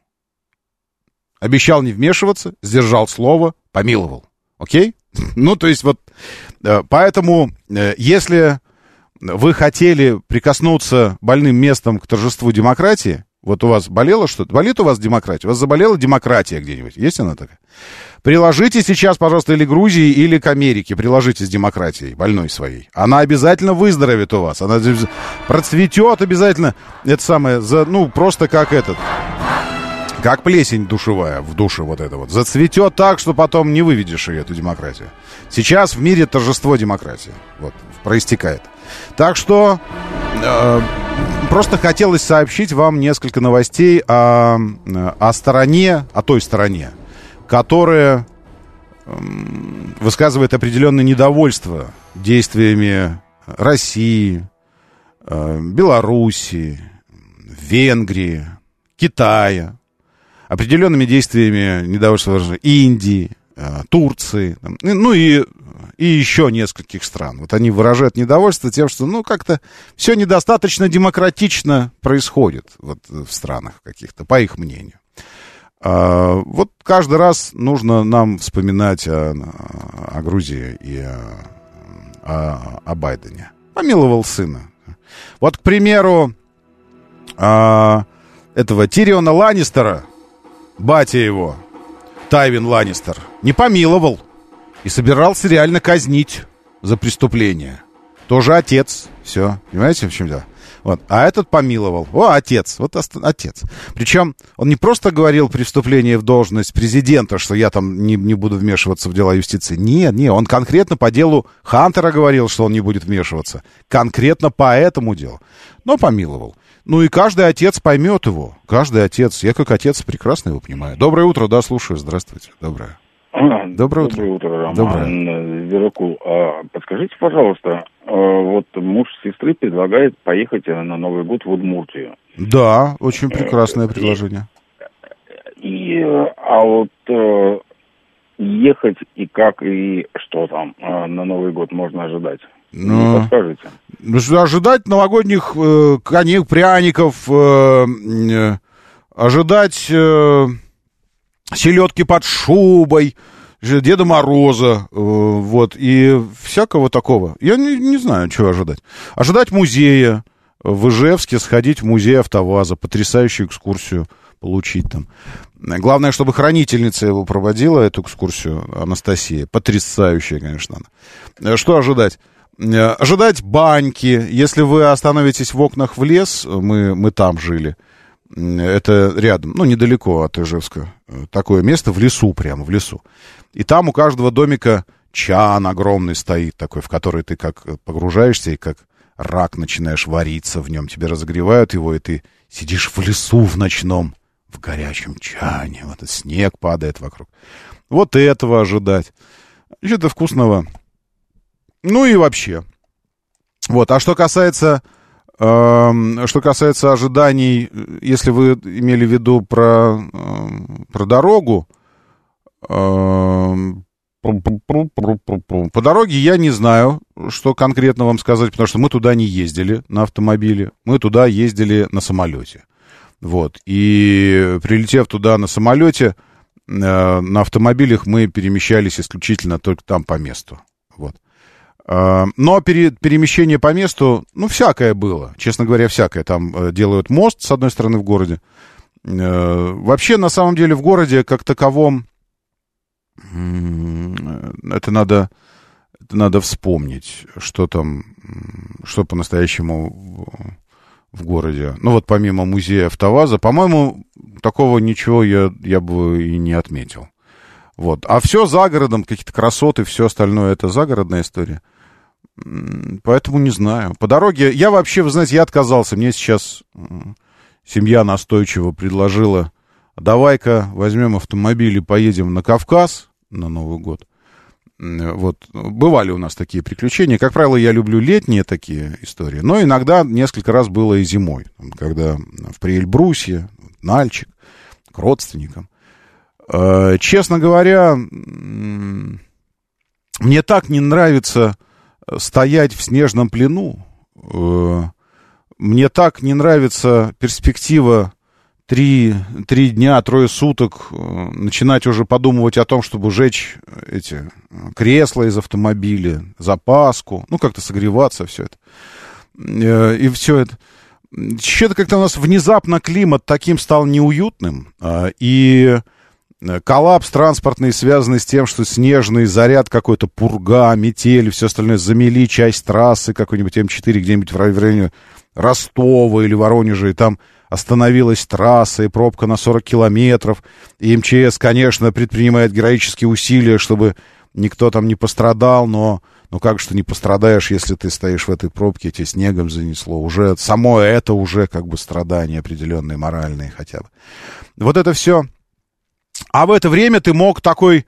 Обещал не вмешиваться, сдержал слово, помиловал. Окей? Ну, то есть вот, поэтому, если вы хотели прикоснуться больным местом к торжеству демократии, вот у вас болело что-то? Болит у вас демократия? У вас заболела демократия где-нибудь? Есть она такая? Приложите сейчас, пожалуйста, или к Грузии, или к Америке. Приложите с демократией, больной своей. Она обязательно выздоровеет у вас. Она процветет обязательно. Это самое, ну, просто как этот... Как плесень душевая в душе вот это вот. Зацветет так, что потом не выведешь ее, эту демократию. Сейчас в мире торжество демократии. Вот, проистекает. Так что э, просто хотелось сообщить вам несколько новостей о, о стороне, о той стороне, которая э, высказывает определенное недовольство действиями России, э, Белоруссии, Венгрии, Китая, определенными действиями недовольства Индии, Турции, ну и, и еще нескольких стран. Вот они выражают недовольство тем, что, ну, как-то все недостаточно демократично происходит вот в странах каких-то, по их мнению. А, вот каждый раз нужно нам вспоминать о, о Грузии и о, о, о Байдене. Помиловал сына. Вот, к примеру, а, этого Тириона Ланнистера, батя его, Тайвин Ланнистер, не помиловал и собирался реально казнить за преступление. Тоже отец. Все. Понимаете, в чем дело? Вот. А этот помиловал. О, отец. Вот отец. Причем он не просто говорил при вступлении в должность президента, что я там не, не буду вмешиваться в дела юстиции. Нет, нет. Он конкретно по делу Хантера говорил, что он не будет вмешиваться. Конкретно по этому делу. Но помиловал. Ну и каждый отец поймет его. Каждый отец. Я как отец прекрасно его понимаю. Доброе утро, да, слушаю. Здравствуйте. Доброе. Доброе утро. Доброе утро, Роман. Доброе. Веракул, а подскажите, пожалуйста, вот муж сестры предлагает поехать на Новый год в Удмуртию. Да, очень прекрасное предложение. И, а вот ехать и как, и что там на Новый год можно ожидать? Ну, не подскажете? Ожидать новогодних э, коней, пряников, э, э, ожидать э, селедки под шубой, Деда Мороза, э, вот, и всякого такого. Я не, не знаю, чего ожидать. Ожидать музея в Ижевске, сходить в музей АвтоВАЗа, потрясающую экскурсию получить там. Главное, чтобы хранительница его проводила, эту экскурсию, Анастасия. Потрясающая, конечно, она. Что ожидать? Ожидать баньки. Если вы остановитесь в окнах в лес, мы, мы там жили, это рядом, ну, недалеко от Ижевска, такое место в лесу, прямо в лесу. И там у каждого домика чан огромный стоит такой, в который ты как погружаешься и как рак начинаешь вариться в нем. Тебе разогревают его, и ты сидишь в лесу в ночном, в горячем чане. Вот этот снег падает вокруг. Вот этого ожидать. Что-то вкусного. Ну и вообще. Вот. А что касается, э, что касается ожиданий, если вы имели в виду про, э, про дорогу, э, по дороге я не знаю, что конкретно вам сказать, потому что мы туда не ездили на автомобиле, мы туда ездили на самолете. Вот. И прилетев туда на самолете, э, на автомобилях мы перемещались исключительно только там по месту. Вот. Но пере, перемещение по месту, ну, всякое было. Честно говоря, всякое. Там э, делают мост, с одной стороны, в городе. Э, вообще, на самом деле, в городе, как таковом, э, это надо, это надо вспомнить, что там, что по-настоящему в, в городе. Ну, вот помимо музея АвтоВАЗа, по-моему, такого ничего я, я бы и не отметил. Вот. А все за городом, какие-то красоты, все остальное, это загородная история. Поэтому не знаю. По дороге, я вообще, вы знаете, я отказался. Мне сейчас, семья настойчиво предложила: давай-ка возьмем автомобиль и поедем на Кавказ на Новый год. Вот, бывали у нас такие приключения. Как правило, я люблю летние такие истории, но иногда несколько раз было и зимой, когда в Приэльбрусе, Нальчик, к родственникам. Честно говоря, мне так не нравится стоять в снежном плену. Мне так не нравится перспектива три, три дня, трое суток начинать уже подумывать о том, чтобы сжечь эти кресла из автомобиля, запаску, ну, как-то согреваться, все это. И все это. Что-то как-то у нас внезапно климат таким стал неуютным, и коллапс транспортный, связанный с тем, что снежный заряд какой-то, пурга, метель, все остальное, замели часть трассы какой-нибудь эм четыре где-нибудь в районе Ростова или Воронежа, и там остановилась трасса, и пробка на сорок километров, и эм че эс, конечно, предпринимает героические усилия, чтобы никто там не пострадал, но, ну как же ты не пострадаешь, если ты стоишь в этой пробке, тебе снегом занесло, уже само это уже как бы страдания определенные, моральные хотя бы. Вот это все. А в это время ты мог такой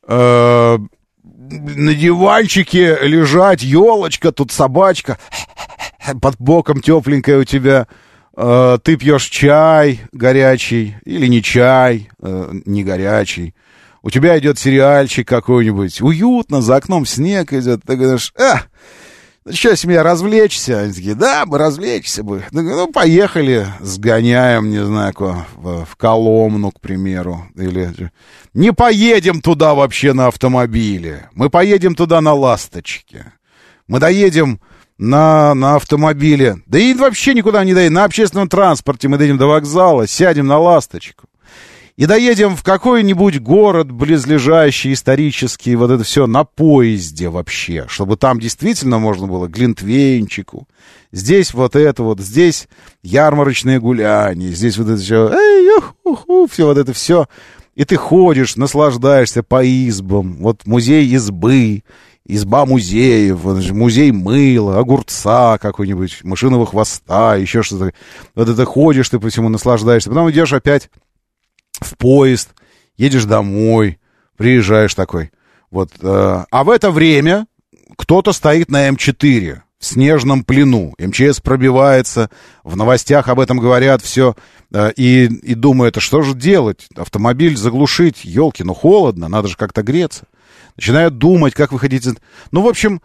э, на диванчике лежать, елочка, тут собачка, под боком тепленькая у тебя, э, ты пьешь чай горячий или не чай, э, не горячий, у тебя идет сериальчик какой-нибудь, уютно, за окном снег идет, ты говоришь: а, что, семья, развлечься? Они такие: да, бы развлечься бы. Ну, поехали, сгоняем, не знаю, в, в Коломну, к примеру. Или не поедем туда вообще на автомобиле. Мы поедем туда на «Ласточке». Мы доедем на, на автомобиле. Да и вообще никуда не доедем. На общественном транспорте мы доедем до вокзала, сядем на «Ласточку». И доедем в какой-нибудь город близлежащий, исторический, вот это все на поезде вообще, чтобы там действительно можно было глинтвейнчику. Здесь вот это вот, здесь ярмарочные гуляния, здесь вот это все, эй, уху, все вот это все. И ты ходишь, наслаждаешься по избам, вот музей избы, изба музеев, музей мыла, огурца какой-нибудь, мышиного хвоста, еще что-то. Вот это ходишь, ты по всему наслаждаешься, потом идешь опять в поезд, едешь домой, приезжаешь такой. Вот, э, а в это время кто-то стоит на эм четыре в снежном плену. эм че эс пробивается, в новостях об этом говорят, все. Э, и, и думают: а что же делать? Автомобиль заглушить? Елки, ну холодно, надо же как-то греться. Начинают думать, как выходить. Ну, в общем,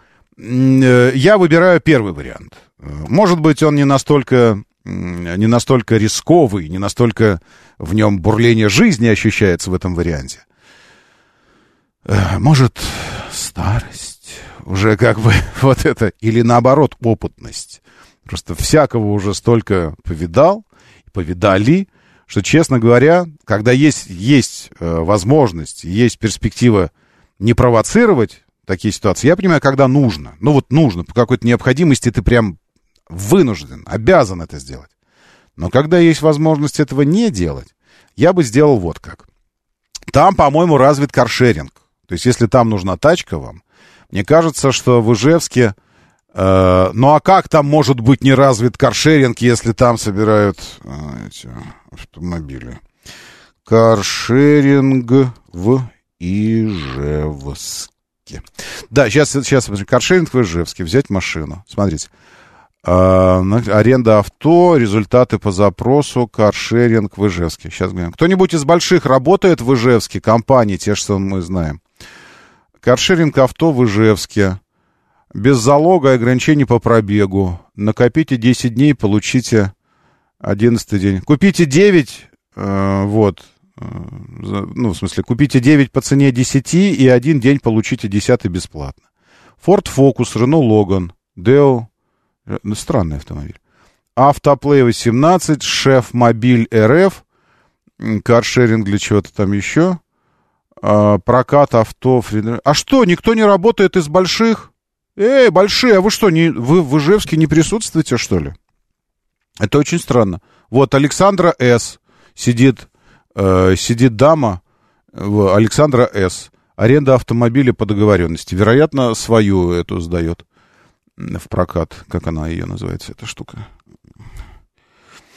э, я выбираю первый вариант. Может быть, он не настолько... не настолько рисковый, не настолько в нем бурление жизни ощущается в этом варианте. Может, старость уже как бы вот это, или наоборот, опытность. Просто всякого уже столько повидал, повидали, что, честно говоря, когда есть, есть возможность, есть перспектива не провоцировать такие ситуации, я понимаю, когда нужно. Ну вот нужно, по какой-то необходимости ты прям вынужден, обязан это сделать. Но когда есть возможность этого не делать, я бы сделал вот как. Там, по-моему, развит каршеринг. То есть, если там нужна тачка вам, мне кажется, что в Ижевске... Э, ну, а как там может быть не развит каршеринг, если там собирают э, эти автомобили? Каршеринг в Ижевске. Да, сейчас, сейчас каршеринг в Ижевске. Взять машину. Смотрите. Аренда авто, результаты по запросу, каршеринг в Ижевске. Сейчас глянем. Кто-нибудь из больших работает в Ижевске? Компании, те, что мы знаем. Каршеринг авто в Ижевске. Без залога и ограничений по пробегу. Накопите десять дней, получите одиннадцатый день. Купите девять, э, вот. Э, ну, в смысле, купите девять по цене десяти и один день получите десятый бесплатно. Ford Focus, Renault Logan, Deo. Ну, странный автомобиль. Автоплей восемнадцать, Шеф Мобиль эр эф, каршеринг для чего-то там еще, а, прокат авто. А что, никто не работает из больших? Эй, большие, а вы что, не, вы в Ижевске не присутствуете, что ли? Это очень странно. Вот Александра С. Сидит, э, сидит дама, Александра С. Аренда автомобиля по договоренности. Вероятно, свою эту сдает в прокат. Как она ее называется, эта штука?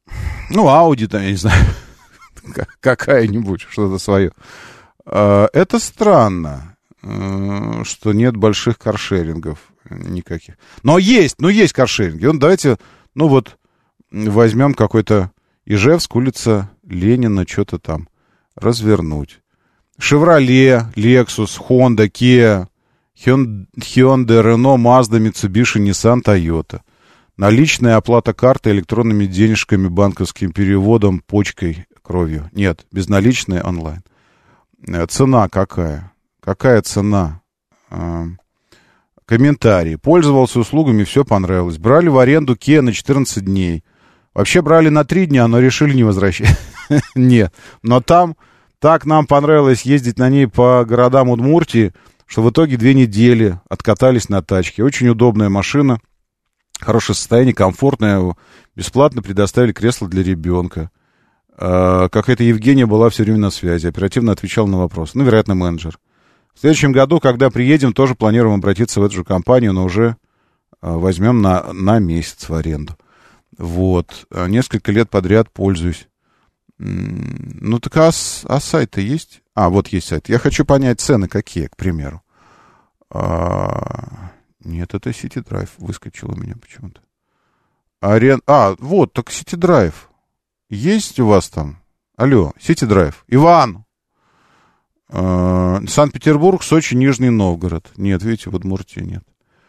ну, Audi, там, я не знаю, какая-нибудь, что-то свое. Это странно, что нет больших каршерингов никаких. Но есть, ну, есть каршеринги. Ну, давайте, ну, вот, возьмем какой-то Ижевск, улица Ленина, что-то там развернуть. Chevrolet, Lexus, Honda, Kia, Hyundai, Renault, Mazda, Mitsubishi, Nissan, Toyota. Наличная оплата карты электронными денежками, банковским переводом, почкой, кровью. Нет, безналичная онлайн. Цена какая? Какая цена? Комментарии. Пользовался услугами, все понравилось. Брали в аренду Kia на четырнадцать дней. Вообще брали на три дня, но решили не возвращать. Нет, но там так нам понравилось ездить на ней по городам Удмуртии, что в итоге две недели откатались на тачке. Очень удобная машина. Хорошее состояние, комфортное. Бесплатно предоставили кресло для ребенка. Какая-то Евгения была все время на связи. Оперативно отвечала на вопросы. Ну, вероятно, менеджер. В следующем году, когда приедем, тоже планируем обратиться в эту же компанию, но уже возьмем на, на месяц в аренду. Вот. Несколько лет подряд пользуюсь. Ну, так а, а сайт-то есть? А, вот есть сайт. Я хочу понять цены какие, к примеру. А... Нет, это City Drive выскочил у меня почему-то. Арен... А, вот, так City Drive. Есть у вас там? Алло, City Drive. Иван! А, Санкт-Петербург, Сочи, Нижний Новгород. Нет, видите, в Удмуртии нет.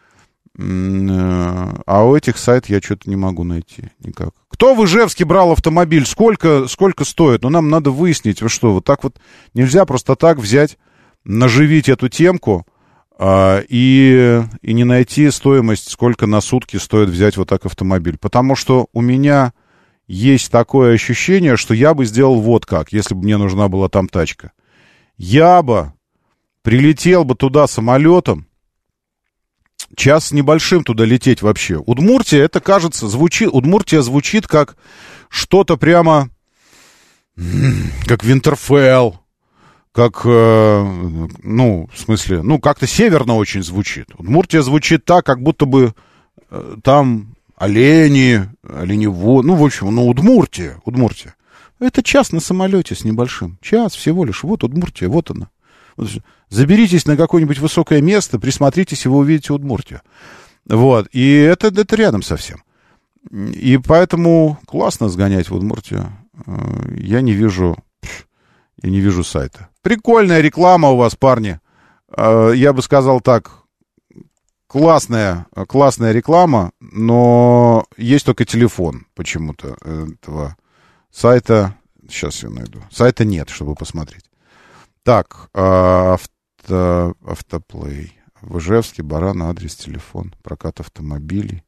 А у этих сайт я что-то не могу найти никак. Кто в Ижевске брал автомобиль? Сколько, сколько стоит? Ну, нам надо выяснить, вы что, вот так вот нельзя просто так взять, наживить эту темку а, и, и не найти стоимость, сколько на сутки стоит взять вот так автомобиль. Потому что у меня есть такое ощущение, что я бы сделал вот как, если бы мне нужна была там тачка. Я бы прилетел бы туда самолетом, час с небольшим туда лететь вообще. Удмуртия, это, кажется, звучит... Удмуртия звучит как что-то прямо... Как Винтерфелл. Как, э, ну, в смысле... Ну, как-то северно очень звучит. Удмуртия звучит так, как будто бы э, там олени, оленевод... Ну, в общем, ну, Удмуртия. Удмуртия. Это час на самолете с небольшим. Час всего лишь. Вот Удмуртия, вот она. Заберитесь на какое-нибудь высокое место, присмотритесь, и вы увидите Удмуртию. Вот. И это, это рядом совсем. И поэтому классно сгонять в Удмуртию. Я не вижу... Я не вижу сайта. Прикольная реклама у вас, парни. Я бы сказал так. Классная, классная реклама, но есть только телефон почему-то этого сайта. Сейчас я найду. Сайта нет, чтобы посмотреть. Так, авто, автоплей. В Ижевске, Баран, адрес, телефон, прокат автомобилей.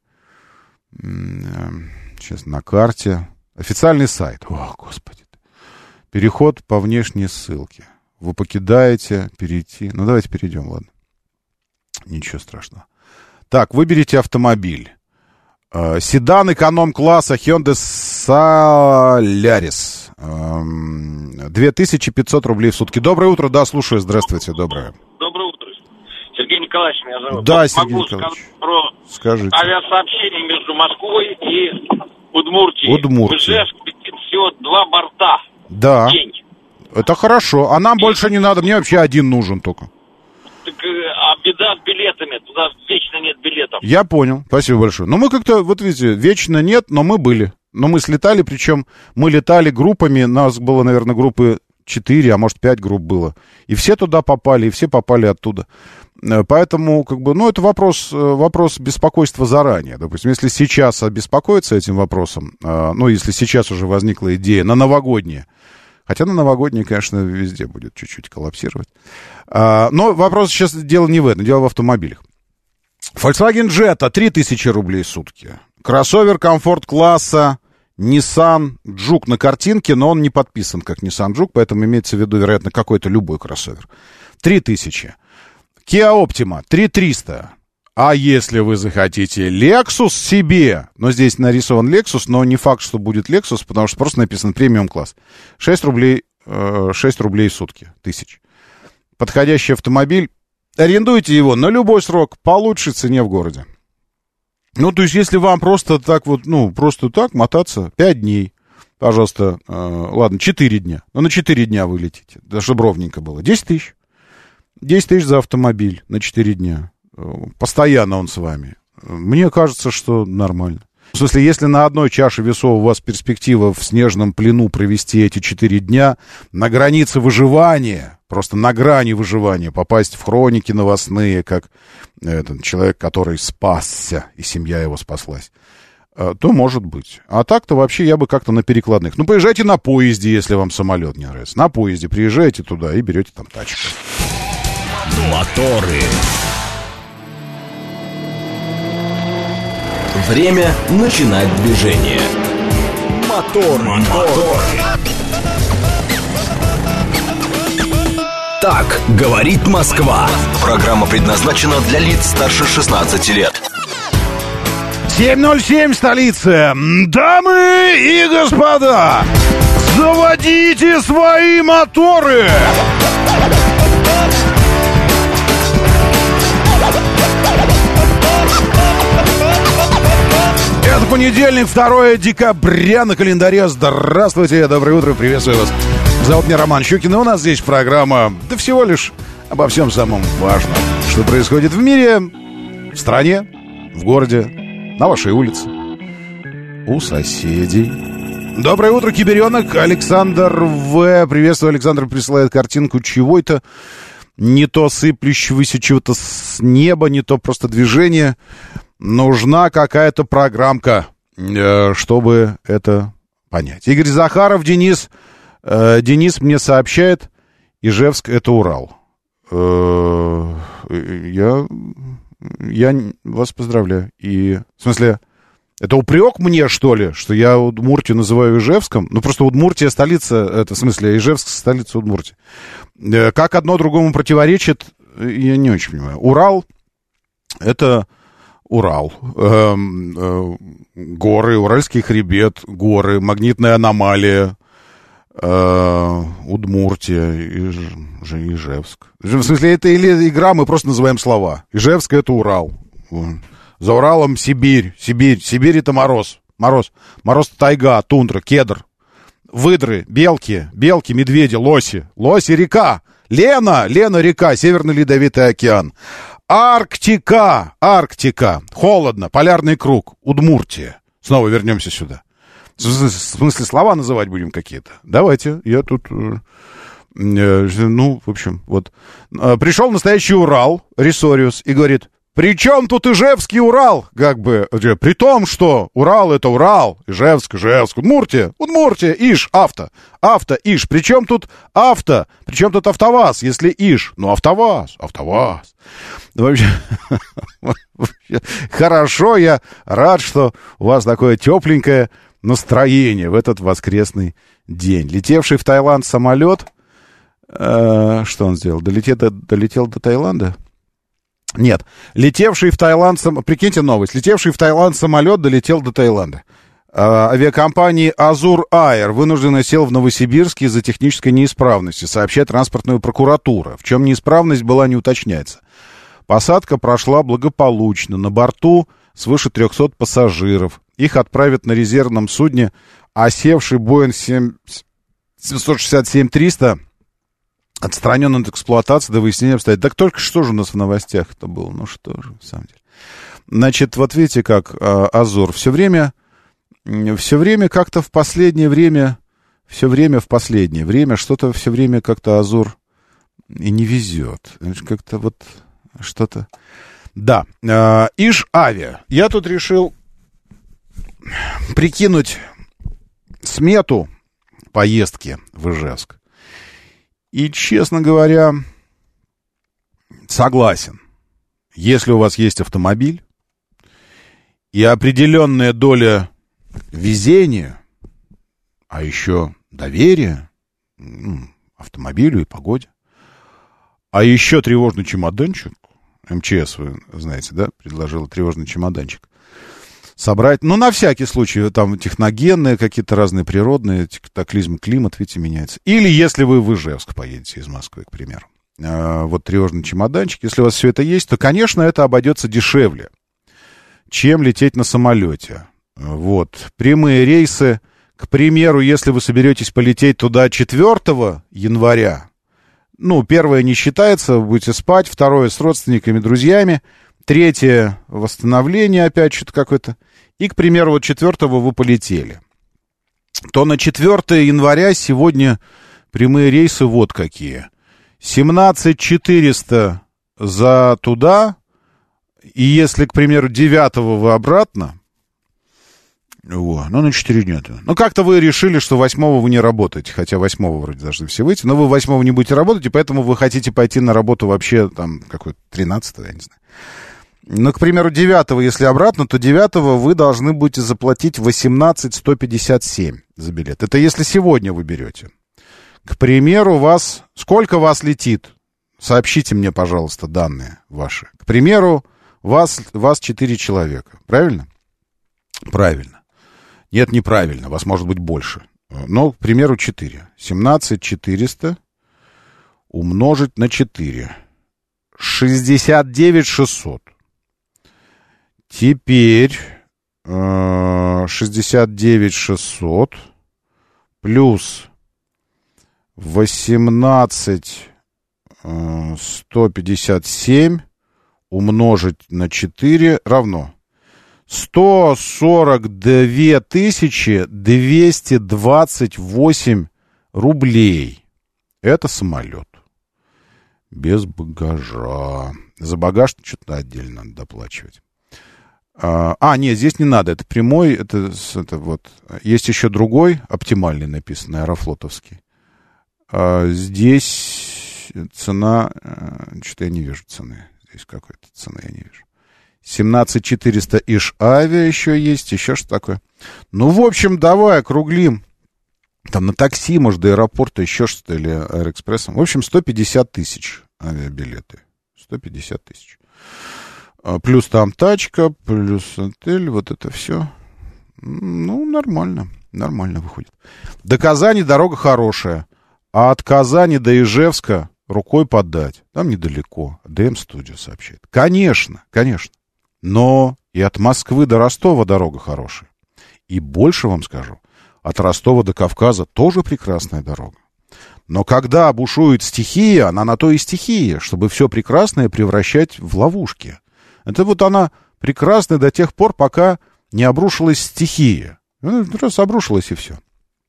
Сейчас на карте. Официальный сайт. О, Господи. Переход по внешней ссылке. Вы покидаете, перейти. Ну, давайте перейдем, ладно. Ничего страшного. Так, выберите автомобиль. Седан эконом-класса Hyundai Solaris. две тысячи пятьсот рублей в сутки. Доброе утро, да, слушаю, здравствуйте, доброе. Доброе утро. Сергей Николаевич меня зовут. Да, вот Сергей могу Николаевич. сказать про Скажите. авиасообщение между Москвой и Удмуртией. Удмуртия. В Ижевске летит всего два борта да. в день. Это хорошо, а нам и... больше не надо, мне вообще один нужен только. Так, а беда с билетами, туда вечно нет билетов. Я понял, спасибо большое. Но мы как-то, вот видите, вечно нет, но мы были. Но мы слетали, причем мы летали группами, нас было, наверное, группы четыре, а может пять групп было. И все туда попали, и все попали оттуда. Поэтому, как бы, ну, это вопрос, вопрос беспокойства заранее. Допустим, если сейчас обеспокоиться этим вопросом, ну, если сейчас уже возникла идея на новогоднее, хотя на новогоднее, конечно, везде будет чуть-чуть коллапсировать. Но вопрос сейчас, дело не в этом, дело в автомобилях. Volkswagen Jetta, три тысячи рублей в сутки. Кроссовер комфорт-класса Nissan Juke на картинке, но он не подписан как Nissan Juke, поэтому имеется в виду, вероятно, какой-то любой кроссовер. три тысячи. Kia Optima, три тысячи триста. А если вы захотите Lexus себе, но здесь нарисован Lexus, но не факт, что будет Lexus, потому что просто написан премиум-класс. шесть рублей, шесть рублей в сутки, тысяч. Подходящий автомобиль. Арендуйте его на любой срок по лучшей цене в городе. Ну, то есть, если вам просто так вот, ну, просто так мотаться пять дней, пожалуйста, э, ладно, четыре дня. Ну, на четыре дня вы летите, да, чтобы ровненько было. десять тысяч. десять тысяч за автомобиль на четыре дня. Постоянно он с вами. Мне кажется, что нормально. В смысле, если на одной чаше весов у вас перспектива в снежном плену провести эти четыре дня, на границе выживания, просто на грани выживания, попасть в хроники новостные, как этот человек, который спасся, и семья его спаслась, то может быть. А так-то вообще я бы как-то на перекладных. Ну, поезжайте на поезде, если вам самолет не нравится. На поезде приезжайте туда и берете там тачку. Моторы. Время начинать движение. Мотор, мотор. Так говорит Москва. Программа предназначена для лиц старше шестнадцати лет. семь ноль семь, столица. Дамы и господа, заводите свои моторы. Это понедельник, второе декабря на календаре. Здравствуйте, доброе утро, приветствую вас. Зовут меня Роман Щукин, и у нас здесь программа, да всего лишь обо всем самом важном, что происходит в мире, в стране, в городе, на вашей улице, у соседей. Доброе утро, Киберенок. Александр В. Приветствую, Александр присылает картинку чего-то, не то сыплющегося чего-то с неба, не то просто движение. Нужна какая-то программка, чтобы это понять. Игорь Захаров, Денис, э, Денис мне сообщает, Ижевск — это Урал. Э, я, я вас поздравляю. И, в смысле, это упрек мне, что ли, что я Удмуртию называю Ижевском? Ну, просто Удмуртия столица, это, в смысле, Ижевск — столица Удмуртии. Э, как одно другому противоречит, я не очень понимаю. Урал — это... Урал, э, э, горы, Уральский хребет, горы, магнитная аномалия, э, Удмуртия, Иж, Ижевск. В смысле, это или игра, мы просто называем слова. Ижевск — это Урал. За Уралом Сибирь, Сибирь, Сибирь — это мороз, мороз, мороз — тайга, тундра, кедр, выдры, белки, белки, медведи, лоси, лоси — река, Лена, Лена — река, Северный Ледовитый океан. Арктика, Арктика, холодно, полярный круг, Удмуртия. Снова вернемся сюда. В смысле, слова называть будем какие-то? Давайте, я тут, э, э, ну, в общем, вот. Пришел настоящий Урал, Ресориус, и говорит, при чем тут Ижевский Урал? Как бы, при том, что Урал — это Урал, Ижевск, Ижевск, Удмуртия, Удмуртия, Иж, авто, авто, Иж. При чем тут авто? При чем тут АвтоВАЗ, если Иж? Ну, АвтоВАЗ, АвтоВАЗ. Вообще, хорошо, я рад, что у вас такое тепленькое настроение в этот воскресный день. Летевший в Таиланд самолет, э, что он сделал? Долетел до, долетел до Таиланда? Нет, летевший в Таиланд, сам... прикиньте новость, летевший в Таиланд самолет долетел до Таиланда. А, авиакомпания Azur Air вынужденно сел в Новосибирске из-за технической неисправности, сообщает транспортная прокуратура. В чем неисправность была, не уточняется. Посадка прошла благополучно, на борту свыше трехсот пассажиров. Их отправят на резервном судне, а севший Boeing семьсот шестьдесят семь триста отстранен от эксплуатации до выяснения обстоятельств. Так только что же у нас в новостях это было? Ну что же, в самом деле. Значит, вот видите, как а, Азур все время, все время как-то в последнее время, все время в последнее время, что-то все время как-то Азур и не везет. Как-то вот что-то... Да, а, Иж Авиа. Я тут решил прикинуть смету поездки в Ижевск. И, честно говоря, согласен. Если у вас есть автомобиль и определенная доля везения, а еще доверия ну, автомобилю и погоде, а еще тревожный чемоданчик, МЧС, вы знаете, да, предложила тревожный чемоданчик, собрать, ну, на всякий случай, там техногенные, какие-то разные природные, катаклизм, климат, видите, меняется. Или если вы в Ижевск поедете из Москвы, к примеру. А, вот тревожный чемоданчик, если у вас все это есть, то, конечно, это обойдется дешевле, чем лететь на самолете. Вот. Прямые рейсы, К примеру, если вы соберетесь полететь туда четвёртого января, ну, первое не считается, вы будете спать, второе с родственниками, друзьями, третье восстановление опять что-то какое-то, и, к примеру, вот четвёртого вы полетели, то на четвёртого января сегодня прямые рейсы вот какие. семнадцать четыреста за туда, и если, к примеру, девятого вы обратно, во, ну, на четыре дня. Ну, как-то вы решили, что восьмого вы не работаете, хотя восьмого вроде должны все выйти, но вы восьмого не будете работать, и поэтому вы хотите пойти на работу вообще, там, какой-то тринадцатого, я не знаю. Ну, к примеру, девятого, если обратно, то девятого вы должны будете заплатить восемнадцать сто пятьдесят семь за билет. Это если сегодня вы берете. К примеру, вас... Сколько вас летит? Сообщите мне, пожалуйста, данные ваши. К примеру, вас, вас четыре человека. Правильно? Правильно. Нет, неправильно. Вас может быть больше. Но, к примеру, четыре. семнадцать четыреста умножить на четыре. шестьдесят девять шестьсот. Теперь э, шестьдесят девять шестьсот плюс восемнадцать сто пятьдесят семь умножить на четыре равно сто сорок две тысячи двести двадцать восемь рублей. Это самолет. Без багажа. За багаж что-то отдельно надо доплачивать. А, а, нет, здесь не надо. Это прямой. Это, это вот. Есть еще другой, оптимальный написанный, аэрофлотовский. А, здесь цена... Что-то я не вижу цены. Здесь какой-то цены я не вижу. семнадцать четыреста Иш-Авиа еще есть. Еще что такое. Ну, в общем, давай округлим. Там на такси, может, до аэропорта еще что-то, или Аэроэкспрессом. В общем, сто пятьдесят тысяч авиабилеты. сто пятьдесят тысяч. А, плюс там тачка, плюс отель, вот это все. Ну, нормально. Нормально выходит. До Казани дорога хорошая. А от Казани до Ижевска рукой подать. Там недалеко. ДМ-студио сообщает. Конечно, конечно. Но и от Москвы до Ростова дорога хорошая. И больше вам скажу. От Ростова до Кавказа тоже прекрасная дорога. Но когда бушует стихия, она на то и стихия, чтобы все прекрасное превращать в ловушки. Это вот она прекрасная до тех пор, пока не обрушилась стихия. Раз обрушилась, и все.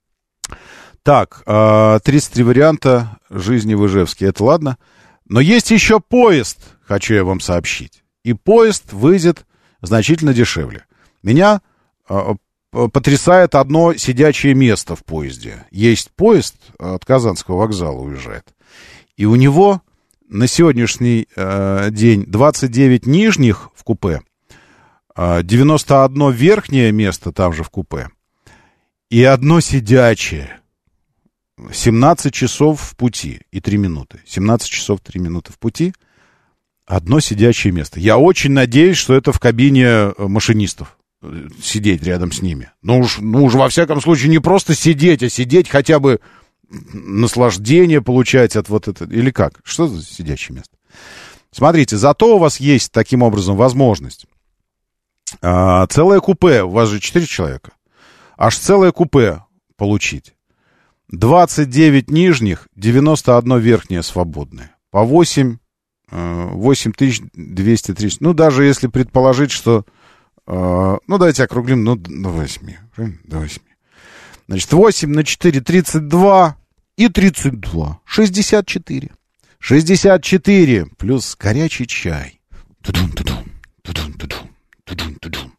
Так, тридцать три варианта жизни в Ижевске. Это ладно. Но есть еще поезд, хочу я вам сообщить. И поезд выйдет значительно дешевле. Меня потрясает одно сидячее место в поезде. Есть поезд от Казанского вокзала уезжает. И у него на сегодняшний э, день двадцать девять нижних в купе, э, девяносто одно верхнее место там же в купе и одно сидячее. семнадцать часов в пути и три минуты. семнадцать часов три минуты в пути. Одно сидячее место. Я очень надеюсь, что это в кабине машинистов. Сидеть рядом с ними. Ну уж, ну уж во всяком случае не просто сидеть, а сидеть хотя бы наслаждение получать от вот этого. Или как? Что за сидячее место? Смотрите, зато у вас есть таким образом возможность. А, целое купе, у вас же четыре человека. Аж целое купе получить. двадцать девять нижних, девяносто одно верхнее свободное. По восемь, восемь тысяч двести тридцать. Ну, даже если предположить, что Uh, ну, давайте округлим, ну, до восьми. До восьми. Значит, восемь на четыре, тридцать два и тридцать два. шестьдесят четыре. шестьдесят четыре плюс горячий чай. Тудум-тудум, тудум-тудум, тудум-тудум.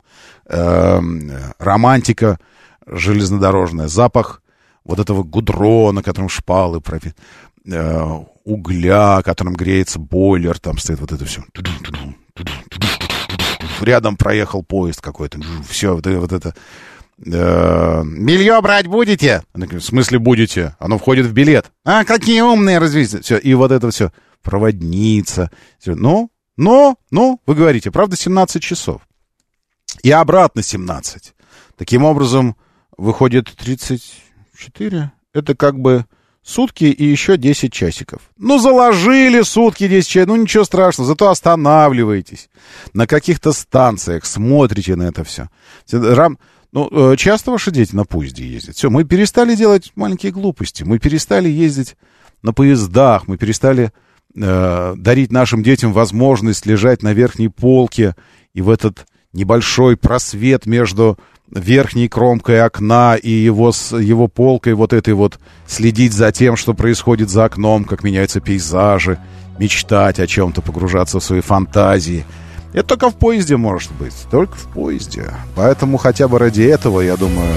Uh, романтика железнодорожная. Запах вот этого гудрона, которым шпалы пропит. Uh, угля, которым греется бойлер. Там стоит вот это все. Тудум-тудум, тудум-тудум. Рядом проехал поезд какой-то. Все, вот, вот это. Э, белье брать будете? В смысле будете? Оно входит в билет. А, какие умные разве. Все, и вот это все. Проводница. Все. Ну, ну, ну, вы говорите, правда, семнадцать часов. И обратно семнадцать. Таким образом, выходит тридцать четыре. Это как бы сутки и еще десять часиков. Ну, заложили сутки десять часиков. Ну, ничего страшного. Зато останавливаетесь на каких-то станциях, смотрите на это все. Рам... Ну, часто ваши дети на поезде ездят? Все, мы перестали делать маленькие глупости. Мы перестали ездить на поездах. Мы перестали э, дарить нашим детям возможность лежать на верхней полке. И в этот небольшой просвет между верхней кромкой окна и его, его полкой вот этой вот следить за тем, что происходит за окном, как меняются пейзажи, мечтать о чем-то, погружаться в свои фантазии. Это только в поезде может быть, только в поезде. Поэтому хотя бы ради этого, я думаю,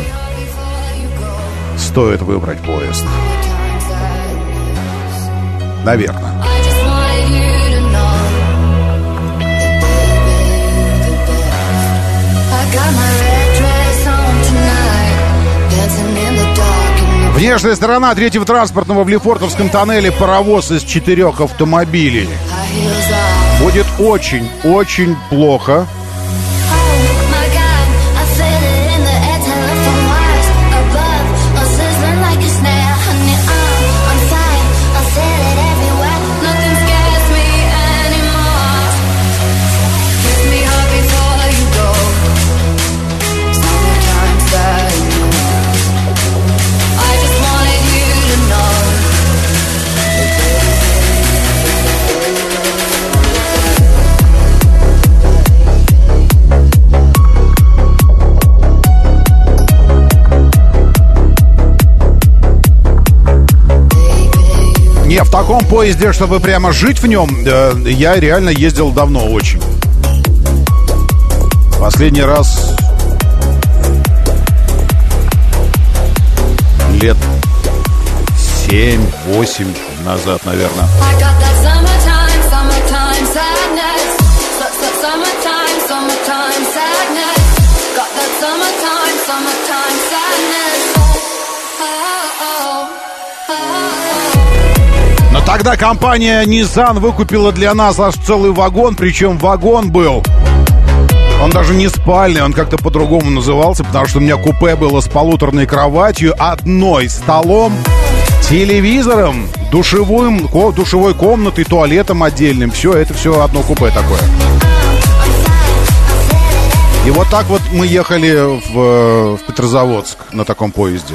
стоит выбрать поезд. Наверное. Внешняя сторона третьего транспортного в Лефортовском тоннеле паровоз из четырех автомобилей. Будет очень-очень плохо. Не, в таком поезде, чтобы прямо жить в нем, э, я реально ездил давно очень. Последний раз лет семь-восемь назад, наверное. Но тогда компания Nissan выкупила для нас аж целый вагон, причем вагон был, он даже не спальный, он как-то по-другому назывался, потому что у меня купе было с полуторной кроватью, одной столом, телевизором, душевым, душевой комнатой, туалетом отдельным. Все, это все одно купе такое. И вот так вот мы ехали в, в Петрозаводск на таком поезде.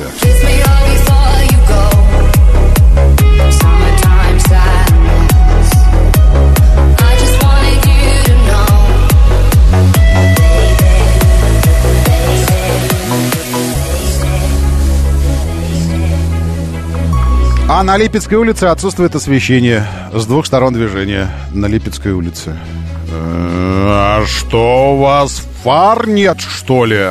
А на Липецкой улице отсутствует освещение. С двух сторон движения на Липецкой улице. А что, у вас фар нет, что ли?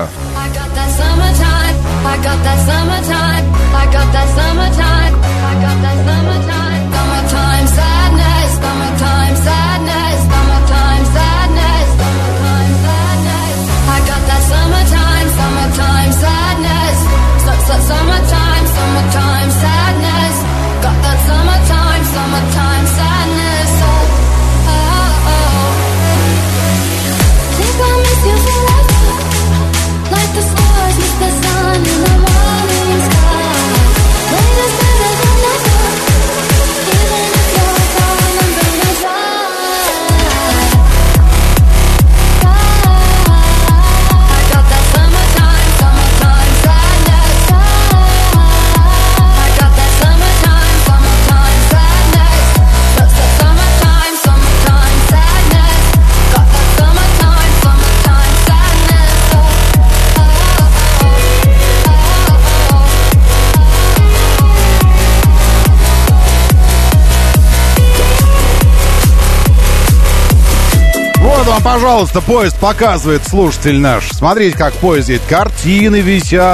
Вам, пожалуйста, поезд показывает слушатель наш. Смотрите, как в поезде картины висят.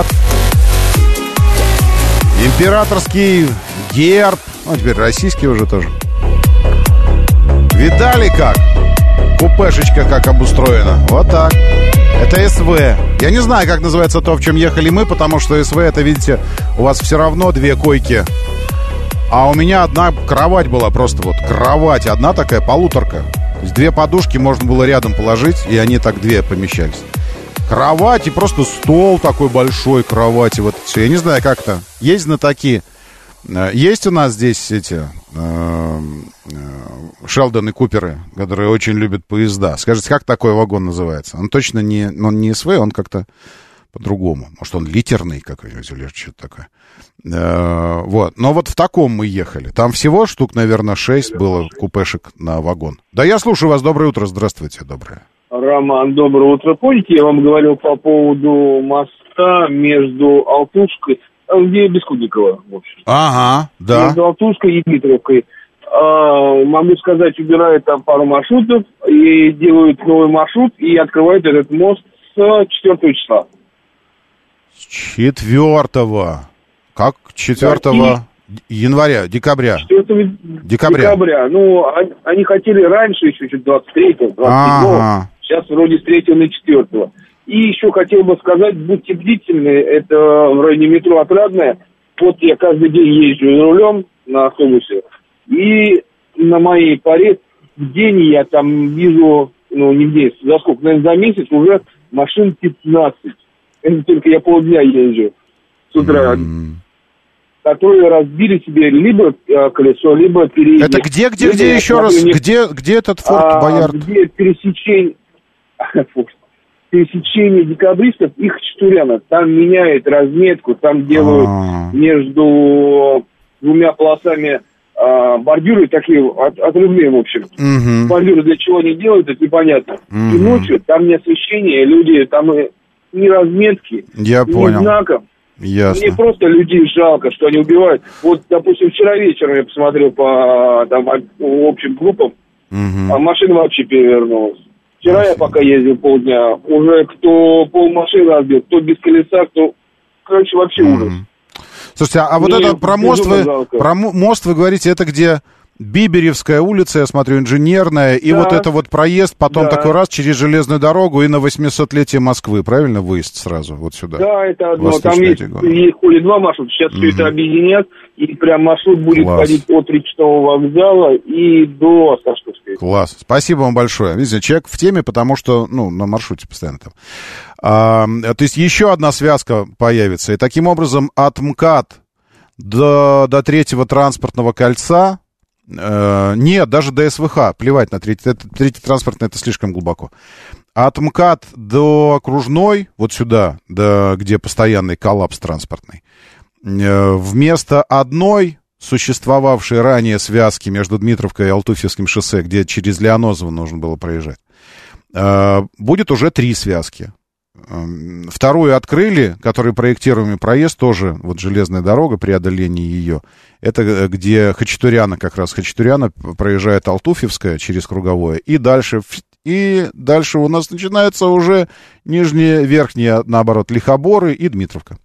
Императорский герб. Ну, теперь российский уже тоже. Видали как? Купешечка как обустроена. Вот так. Это СВ. Я не знаю, как называется то, в чем ехали мы, потому что СВ, это, видите, у вас все равно две койки. А у меня одна кровать была, просто вот кровать. Одна такая полуторка. То есть две подушки можно было рядом положить, и они так две помещались. Кровать и просто стол такой большой, кровати, вот все. Я не знаю, как это. Есть на такие. Есть у нас здесь эти э, э, Шелдон и Куперы, которые очень любят поезда. Скажите, как такой вагон называется? Он точно не, он не СВ, он как-то по-другому. Может, он литерный какой-нибудь или что-то такое. Э, вот. Но вот в таком мы ехали. Там всего штук, наверное, шесть было купешек на вагон. Да, я слушаю вас. Доброе утро. Здравствуйте. Доброе. Роман, доброе утро. Помните, я вам говорил по поводу моста между Алтушкой, где Бескудникова, в общем. Ага, да. Между Алтушкой и Дмитровкой. А, могу сказать, убирают там пару маршрутов и делают новый маршрут и открывают этот мост с четвертого числа. С четвертого. Как четвертого января, декабря? четвертого декабря. декабря. Ну, они, они хотели раньше, еще чуть двадцать третьего, двадцать седьмого. Ага. Сейчас вроде с третьего на четвертого. И еще хотел бы сказать, будьте бдительны, это в районе метро Отрадное. Вот я каждый день езжу за рулем на автобусе. И на моей паре в день я там вижу, ну не в день, за сколько, наверное, за месяц уже машин пятнадцать. Это только я полдня езжу с утра. Mm-hmm. Которые разбили себе либо колесо, либо переднее. Это где, где, где еще раз? Не... Где, где этот Форт а, Боярд? Где пересечение... пересечение декабристов и Хачатуряна. Там меняют разметку, там делают А-а-а. между двумя полосами а, бордюры такие от, отрывные, в общем. Угу. Бордюры для чего они делают, это непонятно. Угу. И ночью там не освещение, люди, там ни разметки, Я ни понял. знаков. Ясно. Мне просто людей жалко, что они убивают. Вот, допустим, вчера вечером я посмотрел по там, общим группам, угу. а машина вообще перевернулась. Вчера я пока ездил полдня, уже кто пол машины разбил, кто без колеса, кто... Короче, вообще mm-hmm. ужас. Слушайте, а вот Мне это про мост, вы, про мост вы говорите, это где Биберевская улица, я смотрю, Инженерная, и да. вот это вот проезд, потом да. такой раз через железную дорогу и на восьмисотлетие Москвы, правильно, выезд сразу вот сюда? Да, это одно, там есть, есть хули два маршрута, сейчас mm-hmm. все это объединят, и прям маршрут будет Класс. ходить от Речного вокзала и до Осташковской. Класс, спасибо вам большое. Видите, человек в теме, потому что, ну, на маршруте постоянно там. А, то есть еще одна связка появится, и таким образом от МКАД до, до третьего транспортного кольца. Uh, нет, даже до СВХ, плевать на третий, это, третий транспортный, это слишком глубоко. От МКАД до Окружной, вот сюда, до, где постоянный коллапс транспортный, uh, вместо одной существовавшей ранее связки между Дмитровкой и Алтуфьевским шоссе, где через Леонозово нужно было проезжать, uh, будет уже три связки. Вторую открыли, который проектируемый проезд, тоже вот железная дорога, преодоление ее. Это где Хачатуряна, как раз Хачатуряна проезжает Алтуфьевская через Круговое. И дальше, и дальше у нас начинается уже нижние, верхние, наоборот, Лихоборы и Дмитровка.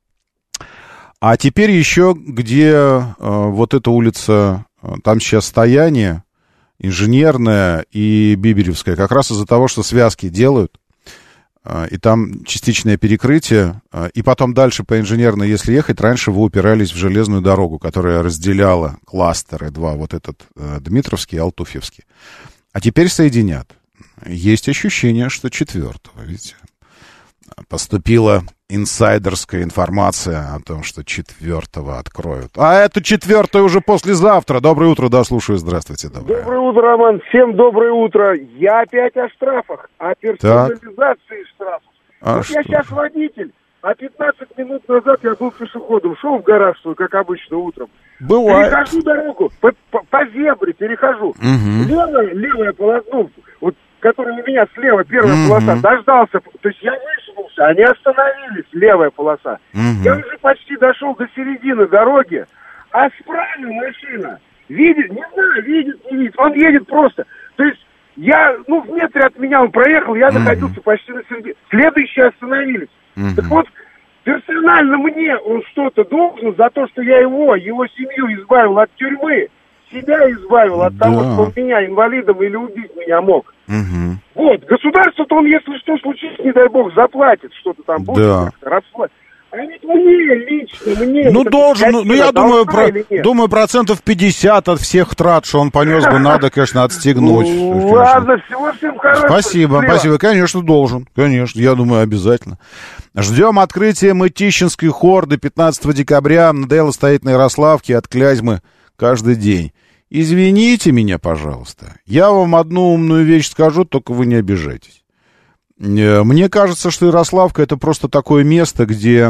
А теперь еще, где э, вот эта улица, там сейчас Стояние, Инженерная и Биберевская, как раз из-за того, что связки делают. И там частичное перекрытие, и потом дальше по Инженерной, если ехать, раньше вы упирались в железную дорогу, которая разделяла кластеры два, вот этот Дмитровский и Алтуфьевский. А теперь соединят. Есть ощущение, что четвертого, видите, поступила инсайдерская информация о том, что четвертого откроют. А это четвертое уже послезавтра. Доброе утро, да, слушаю, здравствуйте. Доброе, доброе утро, Роман, всем доброе утро. Я опять о штрафах, о персонализации штрафов. А вот я сейчас водитель, а пятнадцать минут назад я был пешеходом, шел в гараж свой, как обычно, утром. Бывает. Перехожу дорогу, по, по, по зебре перехожу. Угу. Левая, левая полоса, ну, вот, которая у меня слева, первая угу. полоса, дождался, то есть я высунулся, они остановились, левая полоса. Угу. Я уже почти дошел до середины дороги, а справа машина видит, не знаю, видит, не видит, он едет просто. То есть я, ну, в метре от меня он проехал, я находился угу. почти на середине. Следующие остановились. Угу. Так вот, персонально мне он что-то должен за то, что я его, его семью избавил от тюрьмы, себя избавил от да. того, что он меня инвалидом или убить меня мог. Угу. Вот, государство-то он, если что случится, не дай бог, заплатит что-то там, будет да. расплатить. А ведь мне лично, мне... Ну, должен, ну, я думаю, про, думаю, процентов пятьдесят от всех трат, что он понес бы, надо, конечно, отстегнуть. Ладно, всего всем хорошего. Спасибо, спасибо, конечно, должен, конечно, я думаю, обязательно. Ждем открытия Мытищинской хорды пятнадцатого декабря. Надоело стоять на Ярославке от Клязьмы каждый день. Извините меня, пожалуйста. Я вам одну умную вещь скажу, только вы не обижайтесь. Мне кажется, что Ярославка — это просто такое место, где...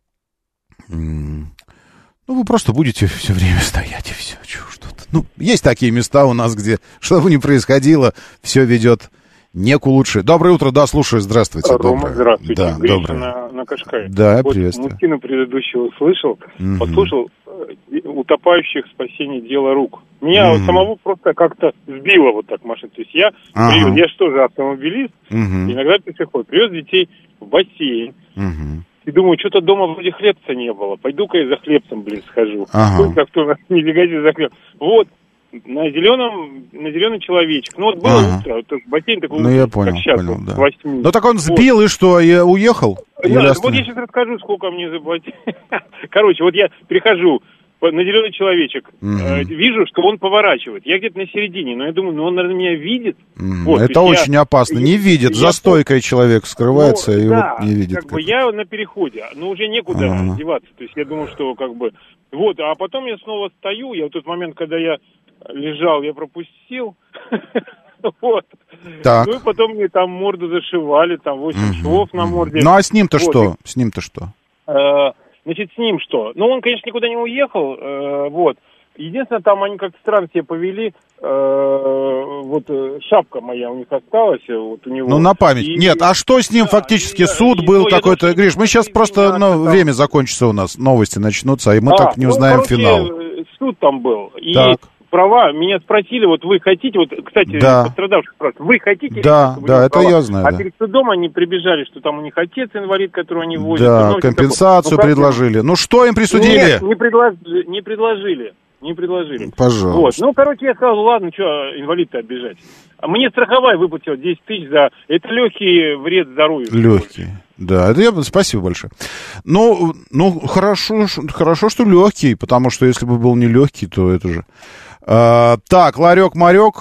Ну, вы просто будете все время стоять, и все, что-то. Ну, есть такие места у нас, где, что бы ни происходило, все ведет не к лучше. Доброе утро, да, слушаю, здравствуйте. Рома, доброе. здравствуйте. Да, Гриша доброе. на, на Кашкае. Да, вот приветствую. Мужчину предыдущего слышал, Угу. послушал, утопающих спасение дело рук. Меня Угу. вот самого просто как-то сбило вот так машина. То есть я, Ага. привез, я же тоже автомобилист, Угу. иногда пешеход, привез детей в бассейн. Угу. И думаю, что-то дома вроде хлебца не было. Пойду-ка я за хлебцем, блин, схожу. Ага. Сколько кто у нас не бегает за хлеб. Вот, на зеленом, на зеленый человечек. Ну вот было Ага. утро, вот бассейн такой, Ну, я понял, как сейчас, понял, вот, да. с восьми. Ну, так он сбил, вот. И что, и уехал? Да, Или вот остановил? я сейчас расскажу, сколько мне заплатили. Короче, вот я прихожу на зеленый человечек, Мгм. э, вижу, что он поворачивает. Я где-то на середине, но я думаю, ну он, наверное, меня видит. Мгм. Вот, Это то есть очень я- опасно. Не я- видит. я За стойкой человек скрывается ну, и да, вот не видит. как бы я на переходе, но уже некуда Ага. деваться. То есть я думал, что как бы... Вот, а потом я снова стою, я в тот момент, когда я лежал, я пропустил. Вот. Так. Ну и потом мне там морду зашивали, там восемь швов на морде. Ну, а с ним-то Вот. что? С ним-то что? Э, Значит, с ним что? Ну, он, конечно, никуда не уехал, э, вот. Единственное, там они как-то странно себя повели, э, вот э, шапка моя у них осталась, э, вот у него. Ну, на память. И- Нет, а что с ним фактически? и- Суд и- был ну, я какой-то. думаю, Гриш, мы сейчас просто, ну, время закончится у нас, новости начнутся, и мы А, так не ну, узнаем короче, финал. э, суд там был. И Так. права, меня спросили, вот вы хотите, вот, кстати, Да. пострадавших спрашивают, вы хотите? Да, чтобы у да, него это права? я знаю, А да. перед судом они прибежали, что там у них отец инвалид, которого они возят. Да, ну, компенсацию такое. Ну, предложили. Ну, что им присудили? Нет, не, предложили, не предложили. Не предложили. Пожалуйста. Вот. Ну, короче, я сказал, ладно, что инвалид-то обижать. А мне страховая выплатила десять тысяч за... Это легкий вред здоровью. Легкий. Да, это я... спасибо большое. Ну, ну хорошо, ш- хорошо, что легкий, потому что если бы был не легкий, то это же... А, так, Ларек-Марек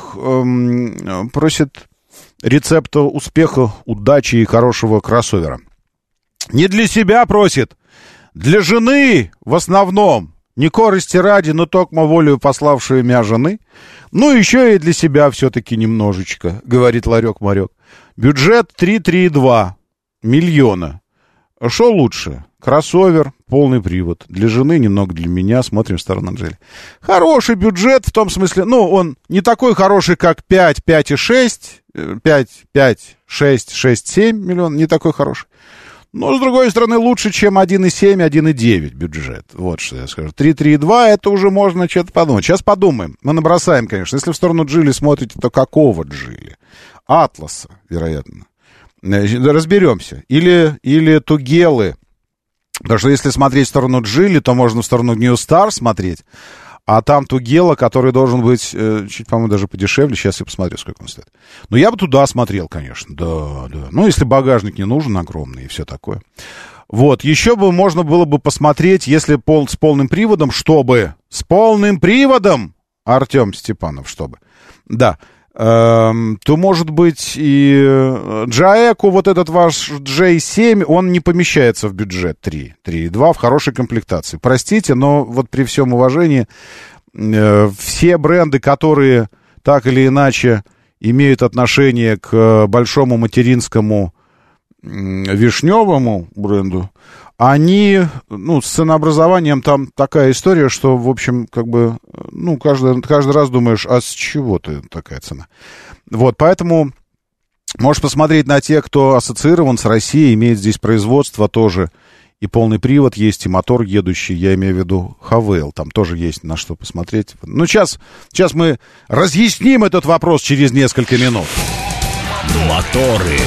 эм, просит рецепта успеха, удачи и хорошего кроссовера. Не для себя просит, для жены в основном. Не корости ради, но токмо волею пославшие мя жены. Ну, еще и для себя все-таки немножечко, говорит Ларек-Марек. Бюджет три три два миллиона. Что лучше? Кроссовер, полный привод. Для жены, немного для меня. Смотрим в сторону Анжели. Хороший бюджет в том смысле, ну, он не такой хороший, как пять, пять и шесть, пять, пять, шесть, шесть, семь миллионов. Не такой хороший. Но, с другой стороны, лучше, чем один и семь, один и девять бюджет. Вот что я скажу. три три два, это уже можно что-то подумать. Сейчас подумаем. Мы набросаем, конечно. Если в сторону Джили смотрите, то какого Джили? Атласа, вероятно. Разберемся. Или, или Тугелы. Потому что если смотреть в сторону Джили, то можно в сторону New Star смотреть. А там Тугела, который должен быть э, чуть, по-моему, даже подешевле. Сейчас я посмотрю, сколько он стоит. Но я бы туда смотрел, конечно. Да, да. Ну, если багажник не нужен огромный и все такое. Вот. Еще бы можно было бы посмотреть, если пол, с полным приводом, чтобы... С полным приводом! Артем Степанов, чтобы. Да. Эм, то, может быть, и Джаэку, вот этот ваш джей семь, он не помещается в бюджет три, три и два в хорошей комплектации. Простите, но вот при всем уважении, э, все бренды, которые так или иначе имеют отношение к большому материнскому э, вишневому бренду, они, ну, с ценообразованием там такая история, что, в общем, как бы, ну, каждый, каждый раз думаешь, а с чего-то такая цена? Вот, поэтому можешь посмотреть на тех, кто ассоциирован с Россией, имеет здесь производство тоже, и полный привод есть, и мотор едущий, я имею в виду Хавейл, там тоже есть на что посмотреть. Ну, сейчас, сейчас мы разъясним этот вопрос через несколько минут. Моторы.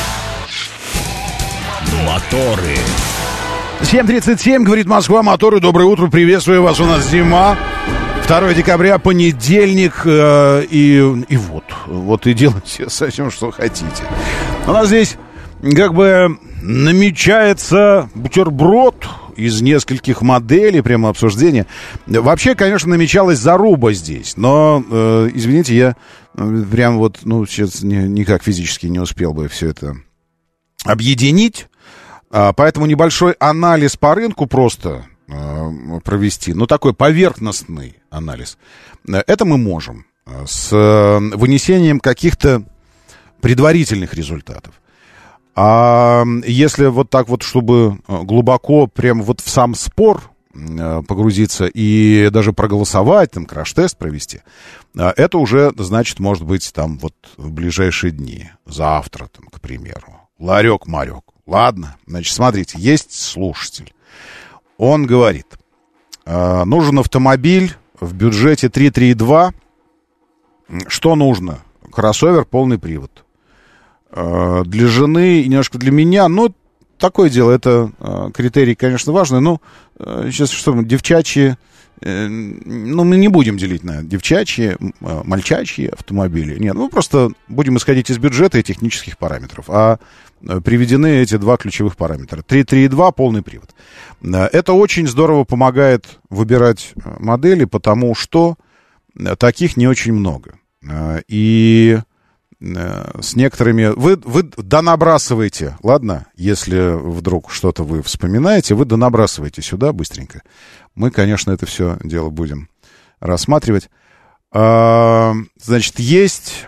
Моторы. семь тридцать семь, говорит Москва, моторы, доброе утро, приветствую вас, у нас зима, второе декабря, понедельник, э, и, и вот, вот и делайте с этим, что хотите. У нас здесь как бы намечается бутерброд из нескольких моделей, прямо обсуждение. Вообще, конечно, намечалась заруба здесь, но, э, извините, я э, прям вот, ну, сейчас ни, никак физически не успел бы все это объединить. Поэтому небольшой анализ по рынку просто э, провести, ну, такой поверхностный анализ, это мы можем с вынесением каких-то предварительных результатов. А если вот так вот, чтобы глубоко прям вот в сам спор погрузиться и даже проголосовать, там, краш-тест провести, это уже, значит, может быть, там, вот в ближайшие дни, завтра, там, к примеру. Ларек-марек. Ладно, значит, смотрите, есть слушатель. Он говорит, нужен автомобиль в бюджете три три два. Что нужно? Кроссовер, полный привод. Для жены и немножко для меня, ну, такое дело, это критерий, конечно, важный, но сейчас что, девчачьи, ну, мы не будем делить на девчачьи, мальчачьи автомобили. Нет, мы просто будем исходить из бюджета и технических параметров. А приведены эти два ключевых параметра. три три два, полный привод. Это очень здорово помогает выбирать модели, потому что таких не очень много. И с некоторыми... Вы, вы донабрасываете, ладно? Если вдруг что-то вы вспоминаете, вы донабрасываете сюда быстренько. Мы, конечно, это все дело будем рассматривать. А, значит, есть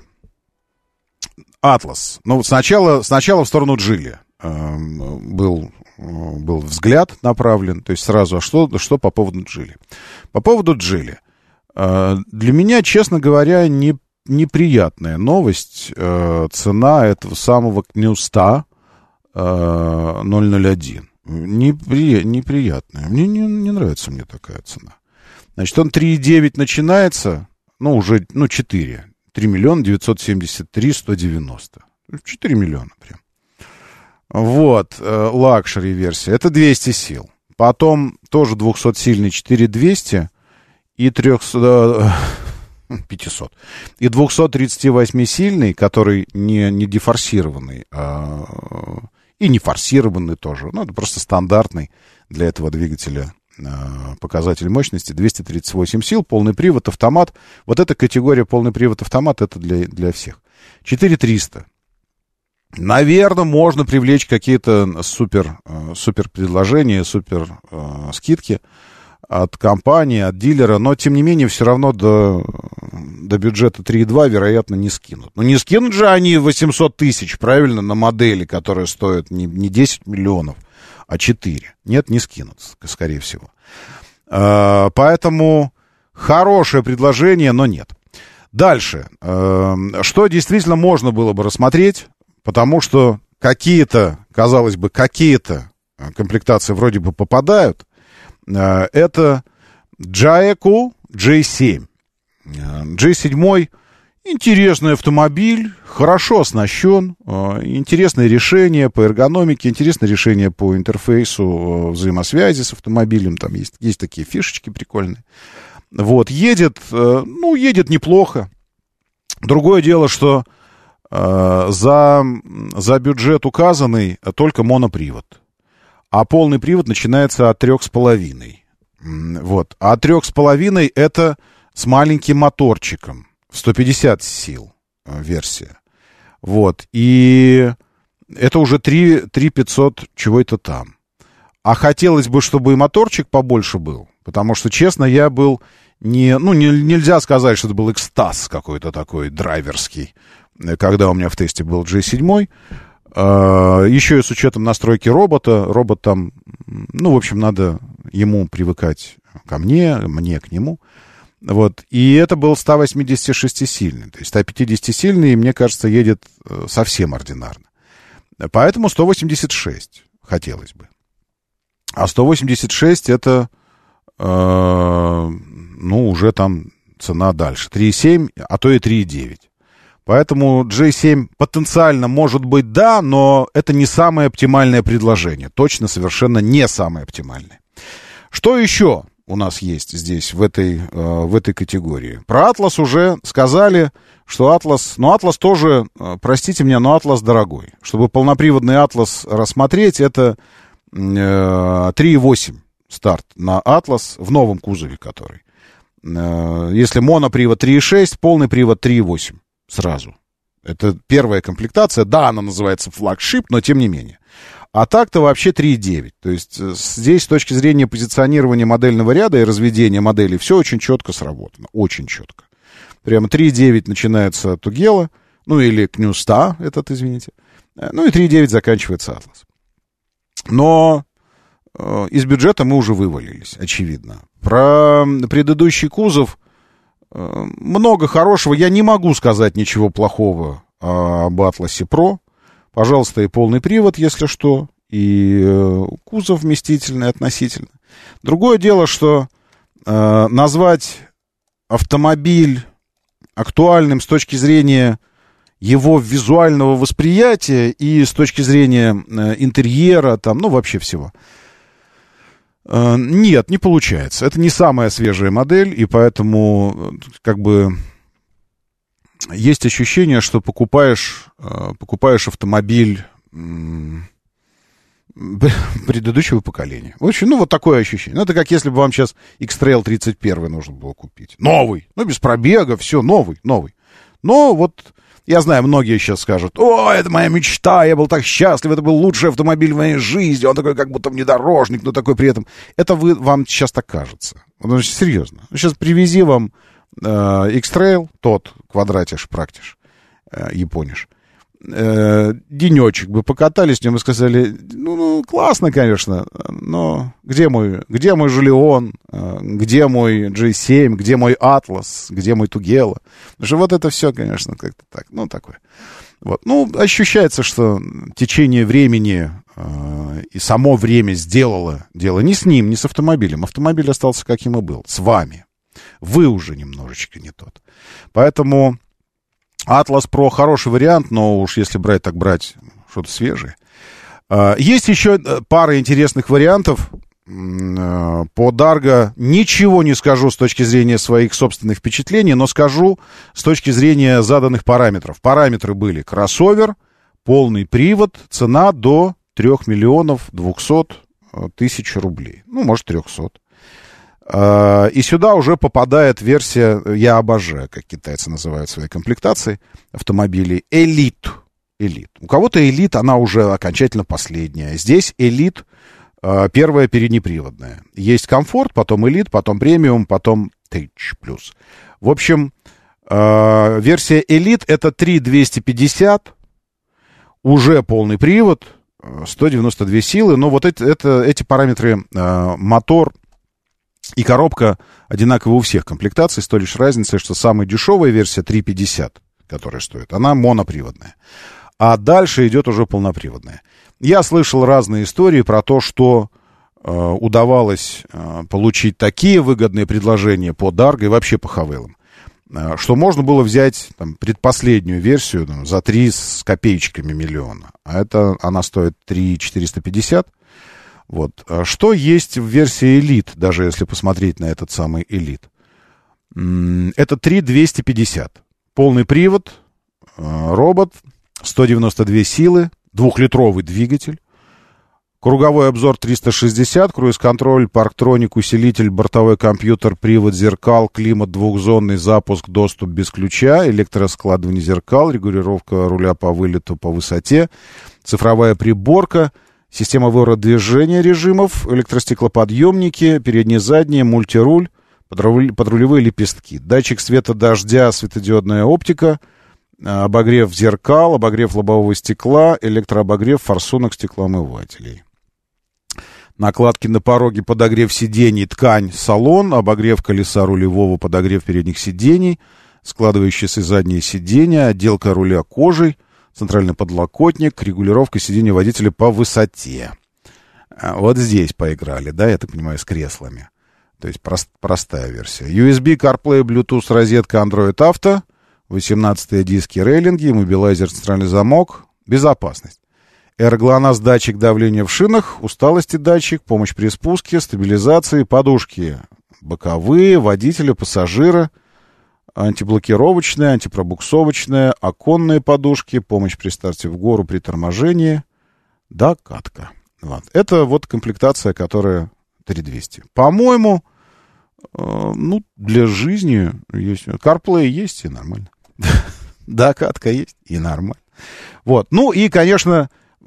Атлас. Ну, сначала, сначала в сторону Джили а, был, был взгляд направлен. То есть сразу, а что, что по поводу Джили? По поводу Джили. А, для меня, честно говоря, не неприятная новость. Э, цена этого самого Кнюста э, ноль ноль один. Непри, неприятная. Мне не, не нравится мне такая цена. Значит, он три девять начинается, ну, уже, ну, четыре. три миллиона девятьсот семьдесят три сто девяносто. четыре миллиона прям. Вот, э, лакшери-версия. Это двести сил. Потом тоже двухсотсильный четыре двести и трехсот... пятьсот. И двухсоттридцативосьмисильный, который не, не дефорсированный, а, и не форсированный тоже. Ну, это просто стандартный для этого двигателя а, показатель мощности. двести тридцать восемь сил, полный привод, автомат. Вот эта категория полный привод, автомат, это для, для всех. четыре триста. Наверное, можно привлечь какие-то супер, супер предложения, супер а, скидки от компании, от дилера, но, тем не менее, все равно до, до бюджета три два, вероятно, не скинут. Ну, не скинут же они восемьсот тысяч, правильно, на модели, которая стоит не, не десять миллионов, а четыре. Нет, не скинут, скорее всего. А, поэтому хорошее предложение, но нет. Дальше. А, что действительно можно было бы рассмотреть, потому что какие-то, казалось бы, какие-то комплектации вроде бы попадают. Это Jaeku джей семь. джей семь интересный автомобиль, хорошо оснащен, интересное решение по эргономике, интересное решение по интерфейсу взаимосвязи с автомобилем, там есть, есть такие фишечки прикольные. Вот, едет, ну, едет неплохо. Другое дело, что за, за бюджет указанный только монопривод. А полный привод начинается от трех с половиной. Вот. А от трех с половиной это с маленьким моторчиком. В сто пятьдесят сил версия. Вот. И это уже три пятьсот чего-то там. А хотелось бы, чтобы и моторчик побольше был. Потому что, честно, я был не... Ну, не, нельзя сказать, что это был экстаз какой-то такой драйверский, когда у меня в тесте был джей семь. Uh, еще и с учетом настройки робота. Робот там, ну, в общем, надо ему привыкать ко мне, мне к нему. Вот. И это был сто восьмидесятишестисильный. То есть сто пятидесятисильный, мне кажется, едет совсем ординарно. Поэтому сто восемьдесят шесть хотелось бы. А сто восемьдесят шесть это, uh, ну, уже там цена дальше. три семь, а то и три девять. Поэтому джей семь потенциально может быть да, но это не самое оптимальное предложение. Точно, совершенно не самое оптимальное. Что еще у нас есть здесь, в этой, в этой категории? Про Атлас уже сказали, что Атлас... Ну, Атлас тоже, простите меня, но Атлас дорогой. Чтобы полноприводный Атлас рассмотреть, это три восемь старт на Атлас в новом кузове, который. Если монопривод три шесть, полный привод три восемь. Сразу. Это первая комплектация. Да, она называется флагшип, но тем не менее. А так-то вообще три девять. То есть здесь с точки зрения позиционирования модельного ряда и разведения моделей все очень четко сработано. Очень четко. Прямо три девять начинается от Тугела, ну или Кнюста этот, извините. Ну и три девять заканчивается Атлас. Но э, из бюджета мы уже вывалились, очевидно. Про предыдущий кузов э, много хорошего. Я не могу сказать ничего плохого э, об Атласе Про. Пожалуйста, и полный привод, если что. И э, кузов вместительный относительно. Другое дело, что э, назвать автомобиль актуальным с точки зрения его визуального восприятия и с точки зрения э, интерьера, там, ну, вообще всего. Э, нет, не получается. Это не самая свежая модель, и поэтому, как бы, есть ощущение, что покупаешь, э, покупаешь автомобиль э, предыдущего поколения. В общем, ну, вот такое ощущение. Ну, это как если бы вам сейчас X-Trail тридцать один нужно было купить. Новый, ну, без пробега, все, новый, новый. Но вот... Я знаю, многие сейчас скажут: о, это моя мечта, я был так счастлив, это был лучший автомобиль в моей жизни, он такой как будто внедорожник, но такой при этом... Это вы, вам сейчас так кажется. Ну, серьезно. Сейчас привези вам э, X-Trail, тот, квадратиш, практиш, э, япониш. Э, денечек бы покатались с ним и сказали: ну, ну, классно, конечно, но где мой, где мой Жолион, э, где мой джей семь, где мой Атлас, где мой Тугела? Потому что вот это все, конечно, как-то так, ну, такое. Вот. Ну, ощущается, что течение времени э, и само время сделало дело не с ним, не с автомобилем. Автомобиль остался, каким и был, с вами. Вы уже немножечко не тот. Поэтому... Атлас Про хороший вариант, но уж если брать, так брать что-то свежее. Есть еще пара интересных вариантов. По Дарго ничего не скажу с точки зрения своих собственных впечатлений, но скажу с точки зрения заданных параметров. Параметры были: кроссовер, полный привод, цена до трех миллионов двухсот тысяч рублей. Ну, может, трехсот. И сюда уже попадает версия, я обожаю, как китайцы называют свои комплектации автомобилей, элит. Элит. У кого-то элит, она уже окончательно последняя. Здесь элит первая переднеприводная. Есть комфорт, потом элит, потом премиум, потом тысяч плюс. В общем, версия элит — это три двести пятьдесят, уже полный привод, сто девяносто две силы. Но вот эти, это, эти параметры, мотор и коробка одинаковы у всех комплектаций, с той лишь разницей, что самая дешевая версия три пятьдесят, которая стоит, она моноприводная. А дальше идет уже полноприводная. Я слышал разные истории про то, что э, удавалось э, получить такие выгодные предложения по Дарго и вообще по Хавейлам, э, что можно было взять там, предпоследнюю версию ну, за три с копеечками миллиона. А это она стоит три четыреста пятьдесят. Вот. Что есть в версии Elite, даже если посмотреть на этот самый Elite? Это три двести пятьдесят. Полный привод, робот, сто девяносто две силы, двухлитровый двигатель, круговой обзор триста шестьдесят, круиз-контроль, парктроник, усилитель, бортовой компьютер, привод зеркал, климат двухзонный, запуск, доступ без ключа, электроскладывание зеркал, регулировка руля по вылету, по высоте, цифровая приборка, система выбора движения режимов, электростеклоподъемники, передние-задние, мультируль, подрулевые лепестки, датчик света дождя, светодиодная оптика, обогрев зеркал, обогрев лобового стекла, электрообогрев форсунок стеклоомывателей. Накладки на пороге, подогрев сидений, ткань, салон, обогрев колеса рулевого, подогрев передних сидений, складывающиеся задние сиденья, отделка руля кожей, центральный подлокотник, регулировка сидения водителя по высоте. Вот здесь поиграли, да, я так понимаю, с креслами. То есть прост, простая версия. ю эс би, CarPlay, Bluetooth, розетка, Android Auto, восемнадцатые диски, рейлинги, иммобилайзер, центральный замок, безопасность. Эр-глонасс, датчик давления в шинах, усталости датчик, помощь при спуске, стабилизации, подушки боковые, водителя, пассажира, антиблокировочные, антипробуксовочные, оконные подушки, помощь при старте в гору, при торможении, докатка. Вот. Это вот комплектация, которая три двести. По-моему, э, ну, для жизни есть. CarPlay есть и нормально. Докатка есть и нормально. Вот. Ну и, конечно,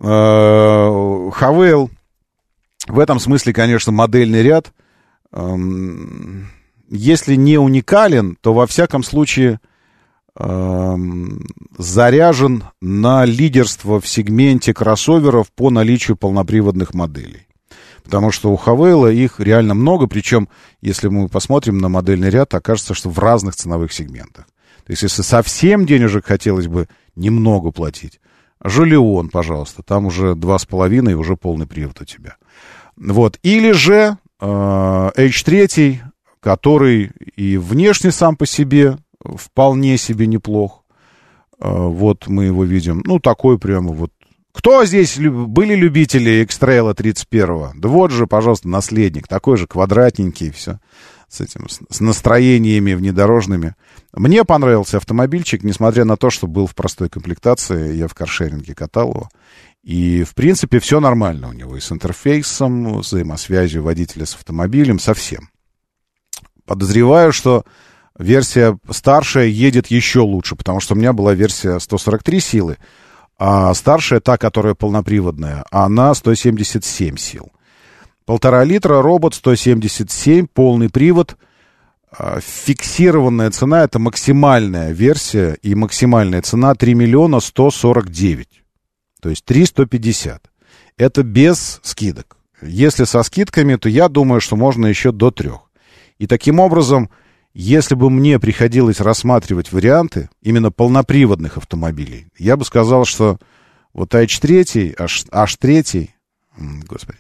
Хавейл в этом смысле, конечно, модельный ряд. Если не уникален, то, во всяком случае, э, заряжен на лидерство в сегменте кроссоверов по наличию полноприводных моделей. Потому что у Хавейла их реально много, причем, если мы посмотрим на модельный ряд, окажется, что в разных ценовых сегментах. То есть, если совсем денежек хотелось бы немного платить, Жолион, пожалуйста, там уже два с половиной, уже полный привод у тебя. Вот. Или же э, эйч три, который и внешне сам по себе вполне себе неплох. Э, вот мы его видим. Ну, такой прямо вот. Кто здесь люб... были любители X-Trail тридцать первого? Да вот же, пожалуйста, наследник. Такой же квадратненький, все. С этим, с настроениями внедорожными. Мне понравился автомобильчик, несмотря на то, что был в простой комплектации. Я в каршеринге катал его. И, в принципе, все нормально у него. И с интерфейсом, взаимосвязью водителя с автомобилем, со всем. Подозреваю, что версия старшая едет еще лучше, потому что у меня была версия сто сорок три силы, а старшая, та, которая полноприводная, она сто семьдесят семь сил. Полтора литра, робот, сто семьдесят семь, полный привод. Фиксированная цена — это максимальная версия, и максимальная цена три миллиона сто сорок девять. То есть три сто пятьдесят. Это без скидок. Если со скидками, то я думаю, что можно еще до трех. И таким образом, если бы мне приходилось рассматривать варианты именно полноприводных автомобилей, я бы сказал, что вот эйч три, эйч три, господи,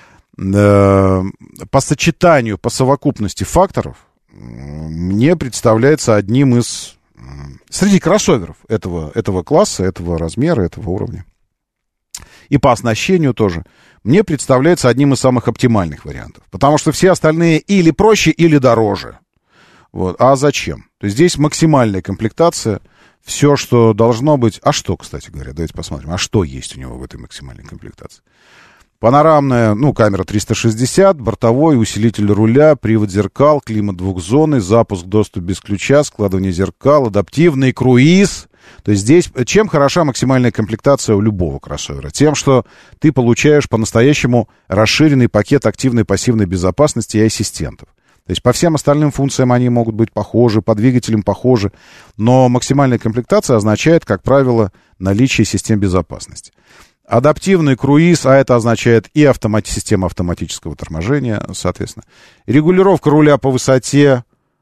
э, по сочетанию, по совокупности факторов, мне представляется одним из... Среди кроссоверов этого, этого класса, этого размера, этого уровня. И по оснащению тоже. Мне представляется одним из самых оптимальных вариантов. Потому что все остальные или проще, или дороже. Вот. А зачем? То есть здесь максимальная комплектация. Все, что должно быть... А что, кстати говоря, давайте посмотрим. А что есть у него в этой максимальной комплектации? Панорамная, ну, камера триста шестьдесят, бортовой, усилитель руля, привод зеркал, климат двухзонный, запуск, доступ без ключа, складывание зеркал, адаптивный круиз. То есть здесь чем хороша максимальная комплектация у любого кроссовера? Тем, что ты получаешь по-настоящему расширенный пакет активной и пассивной безопасности и ассистентов. То есть по всем остальным функциям они могут быть похожи, по двигателям похожи, но максимальная комплектация означает, как правило, наличие систем безопасности. Адаптивный круиз, а это означает и автомати- система автоматического торможения, соответственно. Регулировка руля по высоте.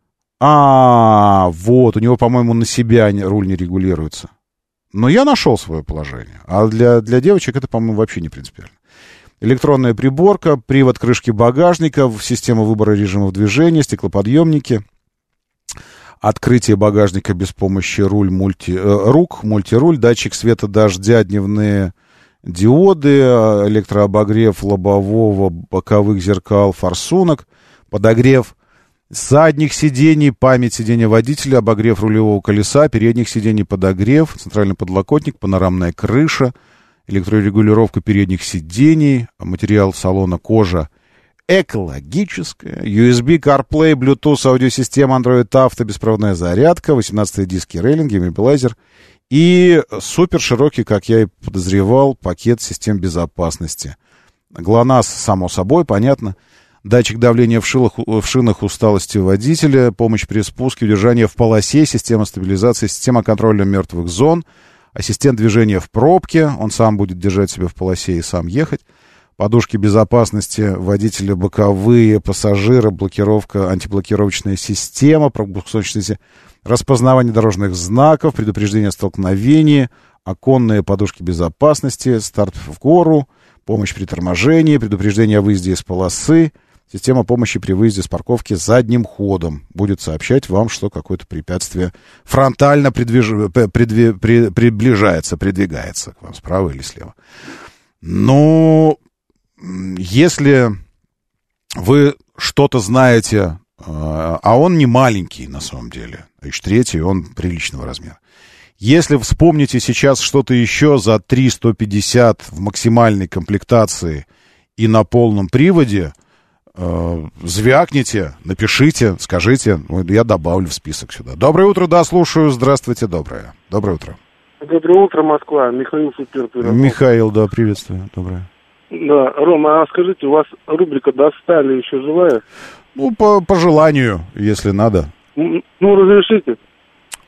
А, вот, у него, по-моему, на себя руль не регулируется. Но я нашел свое положение. А для, для девочек это, по-моему, вообще не принципиально. Электронная приборка, привод крышки багажника, система выбора режимов движения, стеклоподъемники. Открытие багажника без помощи руль, мульти, э, рук, мультируль, датчик света дождя, дневные диоды, электрообогрев лобового, боковых зеркал, форсунок, подогрев задних сидений, память сидения водителя, обогрев рулевого колеса, передних сидений, подогрев, центральный подлокотник, панорамная крыша, электрорегулировка передних сидений, материал салона кожа экологическая, ю эс би, CarPlay, Bluetooth, аудиосистема, Android Auto, беспроводная зарядка, восемнадцатые диски рейлинги, иммобилайзер и супер широкий, как я и подозревал, пакет систем безопасности. ГЛОНАСС, само собой, понятно. Датчик давления в, шилах, в шинах, усталости водителя, помощь при спуске, удержание в полосе, система стабилизации, система контроля мертвых зон, ассистент движения в пробке, он сам будет держать себя в полосе и сам ехать. Подушки безопасности водителя боковые, пассажира, блокировка, антиблокировочная система, пробуксовочная, распознавание дорожных знаков, предупреждение о столкновении, оконные подушки безопасности, старт в гору, помощь при торможении, предупреждение о выезде из полосы, система помощи при выезде с парковки задним ходом. Будет сообщать вам, что какое-то препятствие фронтально придвиж... придви... при... приближается, придвигается к вам справа или слева. Ну... Если вы что-то знаете, а он не маленький на самом деле, эйч три, он приличного размера. Если вспомните сейчас что-то еще за три сто пятьдесят в максимальной комплектации и на полном приводе, э, звякните, напишите, скажите, я добавлю в список сюда. Доброе утро, да, слушаю, здравствуйте, доброе. Доброе утро. Доброе утро, Москва, Михаил Супер. Михаил, да, приветствую, доброе. Да, Рома, а скажите, у вас рубрика «Достали» еще живая? Ну, по, по желанию, если надо. Ну, разрешите.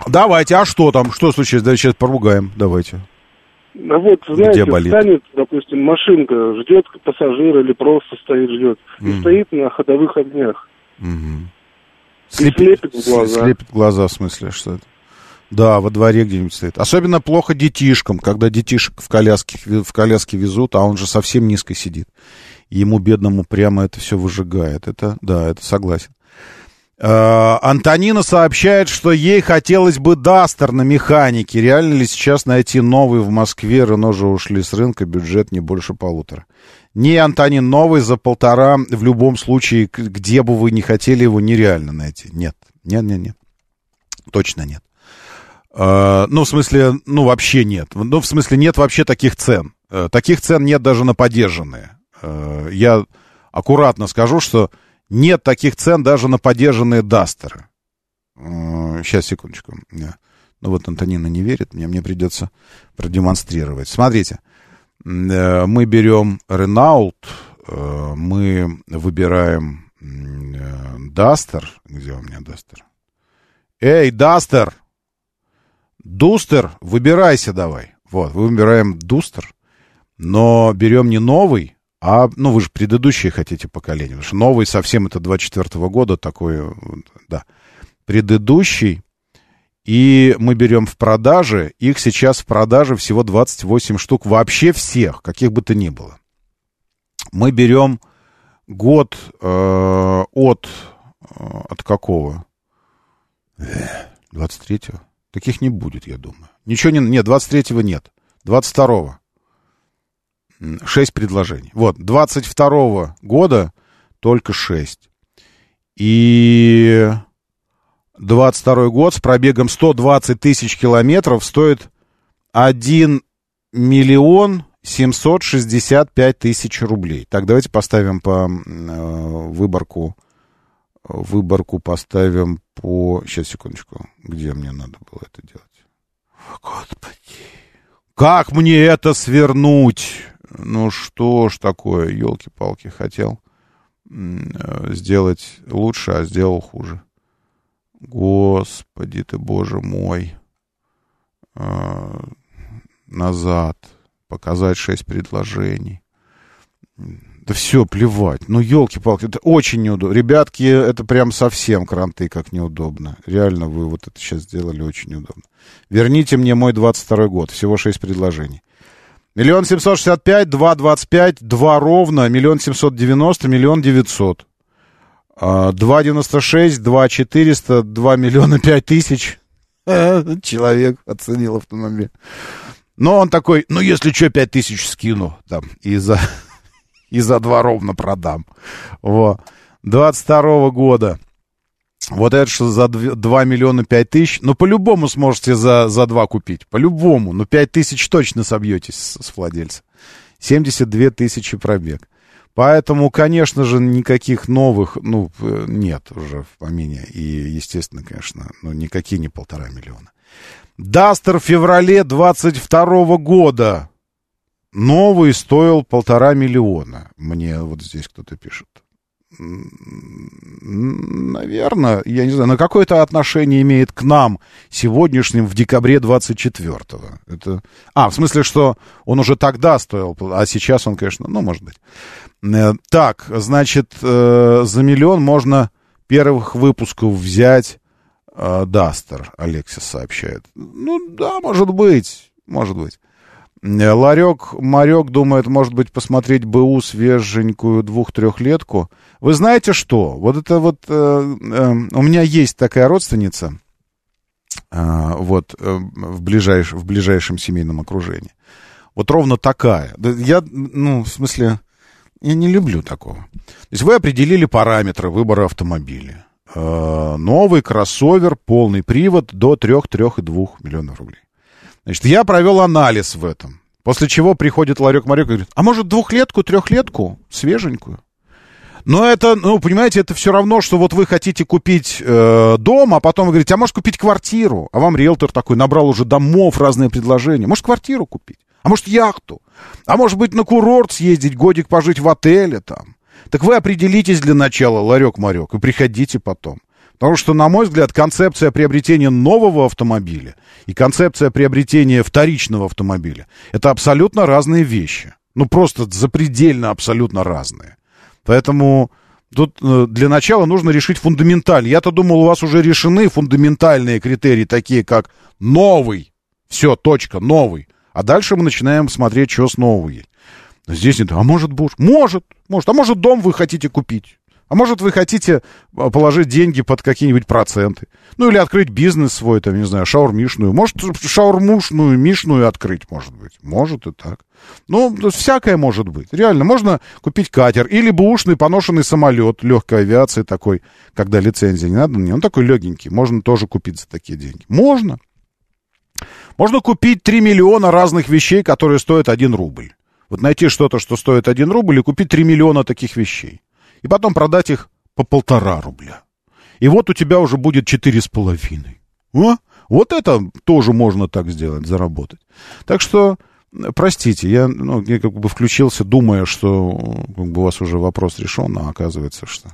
Давайте, а что там? Что случилось? Давайте сейчас поругаем. Давайте. А вот, знаете, станет, допустим, машинка, ждет пассажира или просто стоит, ждет. И mm. стоит на ходовых огнях. Mm-hmm. И слепит, слепит в глаза. Слепит глаза, в смысле, что это? Да, во дворе где-нибудь стоит. Особенно плохо детишкам, когда детишек в коляске, в коляске везут, а он же совсем низко сидит. Ему, бедному, прямо это все выжигает. Это, да, это согласен. Uh, Антонина сообщает, что ей хотелось бы Дастер на механике. Реально ли сейчас найти новый в Москве? Рено же ушли с рынка, бюджет не больше полутора. Не, Антонин, новый за полтора в любом случае, где бы вы ни хотели его, нереально найти. Нет, нет, нет, нет. Точно нет. Uh, ну, в смысле, ну, вообще нет. Ну, в смысле, нет вообще таких цен. Uh, таких цен нет даже на подержанные. Uh, я аккуратно скажу, что нет таких цен даже на подержанные Дастеры. Сейчас, секундочку. Ну вот Антонина не верит, мне, мне придется продемонстрировать. Смотрите, мы берем Renault, мы выбираем Дастер. Где у меня Дастер? Эй, Дастер! Дустер, выбирайся давай. Вот, выбираем Дустер, но берем не новый, а, ну, вы же предыдущие хотите поколение, потому что новый совсем это двадцать четвёртого года, такой, да, предыдущий, и мы берем в продаже, их сейчас в продаже всего двадцать восемь штук, вообще всех, каких бы то ни было. Мы берем год э, от, от какого? двадцать третьего? Таких не будет, я думаю. Ничего не, нет, двадцать третьего нет, двадцать второго. Шесть предложений. Вот, двадцать второго года только шесть. И двадцать второй год с пробегом сто двадцать тысяч километров стоит один миллион семьсот шестьдесят пять тысяч рублей. Так, давайте поставим по э, выборку. Выборку поставим по... Сейчас, секундочку. Где мне надо было это делать? Господи. Как мне это свернуть? Ну что ж такое, елки-палки, хотел сделать лучше, а сделал хуже. Господи ты, боже мой. Назад. Показать шесть предложений. Да все, плевать. Ну, елки-палки, это очень неудобно. Ребятки, это прям совсем кранты, как неудобно. Реально, вы вот это сейчас сделали очень неудобно. Верните мне мой двадцать второй год. Всего шесть предложений. Миллион семьсот шестьдесят пять, два двадцать пять, два ровно, миллион семьсот девяносто, миллион девятьсот. Два девяносто шесть, два четыреста, два миллиона пять тысяч. Человек оценил автомобиль. Но он такой, ну, если что, пять тысяч скину там и за, и за два ровно продам. Вот. двадцать второго года. Вот это что за два миллиона пять тысяч. Ну, по-любому сможете за, за два купить. По-любому. Ну, пять тысяч точно собьетесь с, с владельца. семьдесят две тысячи пробег. Поэтому, конечно же, никаких новых, ну, нет уже в помине. И, естественно, конечно, ну, никакие не полтора миллиона. Дастер в феврале двадцать второго года. Новый стоил полтора миллиона. Мне вот здесь кто-то пишет. Наверное, я не знаю, на какое-то отношение имеет к нам сегодняшним в декабре двадцать четвёртого. Это... А, в смысле, что он уже тогда стоил, а сейчас он, конечно, ну, может быть. Так, значит, за миллион можно первых выпусков взять Дастер, Алексис сообщает. Ну, да, может быть, может быть. Ларек, Марек думает, может быть, посмотреть БУ свеженькую двух-трехлетку. Вы знаете что? Вот это вот... Э, э, у меня есть такая родственница, э, вот, э, в, ближайш, в ближайшем семейном окружении. Вот ровно такая. Я, ну, в смысле, я не люблю такого. То есть вы определили параметры выбора автомобиля. Э, новый кроссовер, полный привод до трех-трех и двух миллионов рублей. Значит, я провел анализ в этом. После чего приходит Ларек-Марек и говорит, а может двухлетку, трехлетку, свеженькую? Но это, ну, понимаете, это все равно, что вот вы хотите купить э, дом, а потом вы говорите, а может купить квартиру? А вам риэлтор такой набрал уже домов, разные предложения. Может квартиру купить? А может яхту? А может быть на курорт съездить, годик пожить в отеле там? Так вы определитесь для начала, Ларек-Марек, и приходите потом. Потому что, на мой взгляд, концепция приобретения нового автомобиля и концепция приобретения вторичного автомобиля — это абсолютно разные вещи. Ну, просто запредельно абсолютно разные. Поэтому тут для начала нужно решить фундаментально. Я-то думал, у вас уже решены фундаментальные критерии, такие как новый. Все, точка, новый. А дальше мы начинаем смотреть, что с нового есть. Но здесь нет. А может, Bosch? Может, может. А может, дом вы хотите купить? А может, вы хотите положить деньги под какие-нибудь проценты? Ну, или открыть бизнес свой, там, не знаю, шаурмишную. Может, шаурмушную, мишную открыть, может быть. Может и так. Ну, всякое может быть. Реально, можно купить катер. Или бэушный поношенный самолет легкой авиации такой, когда лицензия не надо. Он такой легенький. Можно тоже купить за такие деньги. Можно. Можно купить три миллиона разных вещей, которые стоят один рубль. Вот найти что-то, что стоит один рубль, и купить три миллиона таких вещей. И потом продать их по полтора рубля. И вот у тебя уже будет четыре с половиной. А? Вот это тоже можно так сделать, заработать. Так что, простите, я, ну, я как бы включился, думая, что как бы у вас уже вопрос решен, а оказывается, что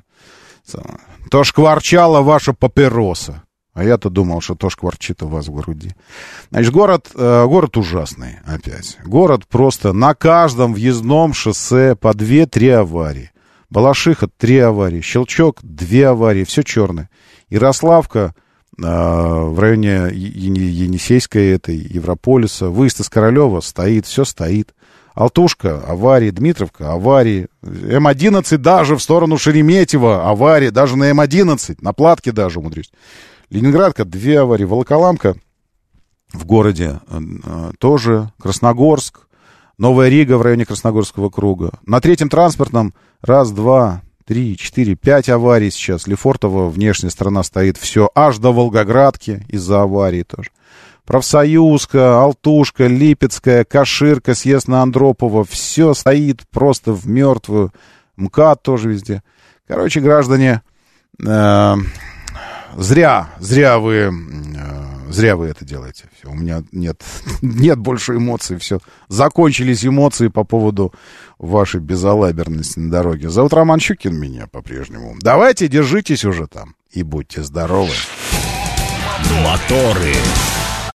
то шкварчала ваша папироса. А я-то думал, что то шкварчит у вас в груди. Значит, город, э, город ужасный опять. Город просто на каждом въездном шоссе по две-три аварии. Балашиха — три аварии. Щелчок — две аварии. Все черное. Ярославка э, в районе Енисейской, этой, Европолиса. Выезд из Королева стоит, все стоит. Алтушка — аварии. Дмитровка — аварии. эм одиннадцать даже в сторону Шереметьево — аварии. Даже на эм одиннадцать, на Платке даже умудрюсь. Ленинградка — две аварии. Волоколамка в городе э, тоже. Красногорск. Новая Рига в районе Красногорского круга. На третьем транспортном раз, два, три, четыре, пять аварий сейчас. Лефортово, внешняя сторона стоит. Все аж до Волгоградки из-за аварии тоже. Профсоюзка, Алтушка, Липецкая, Каширка, съезд на Андропова. Все стоит просто в мертвую. МКАД тоже везде. Короче, граждане... Э, Зря, зря вы, э, зря вы это делаете. Все, у меня нет, нет больше эмоций. Все, закончились эмоции по поводу вашей безалаберности на дороге. Зовут Роман Щукин меня по-прежнему. Давайте, держитесь уже там и будьте здоровы. Моторы.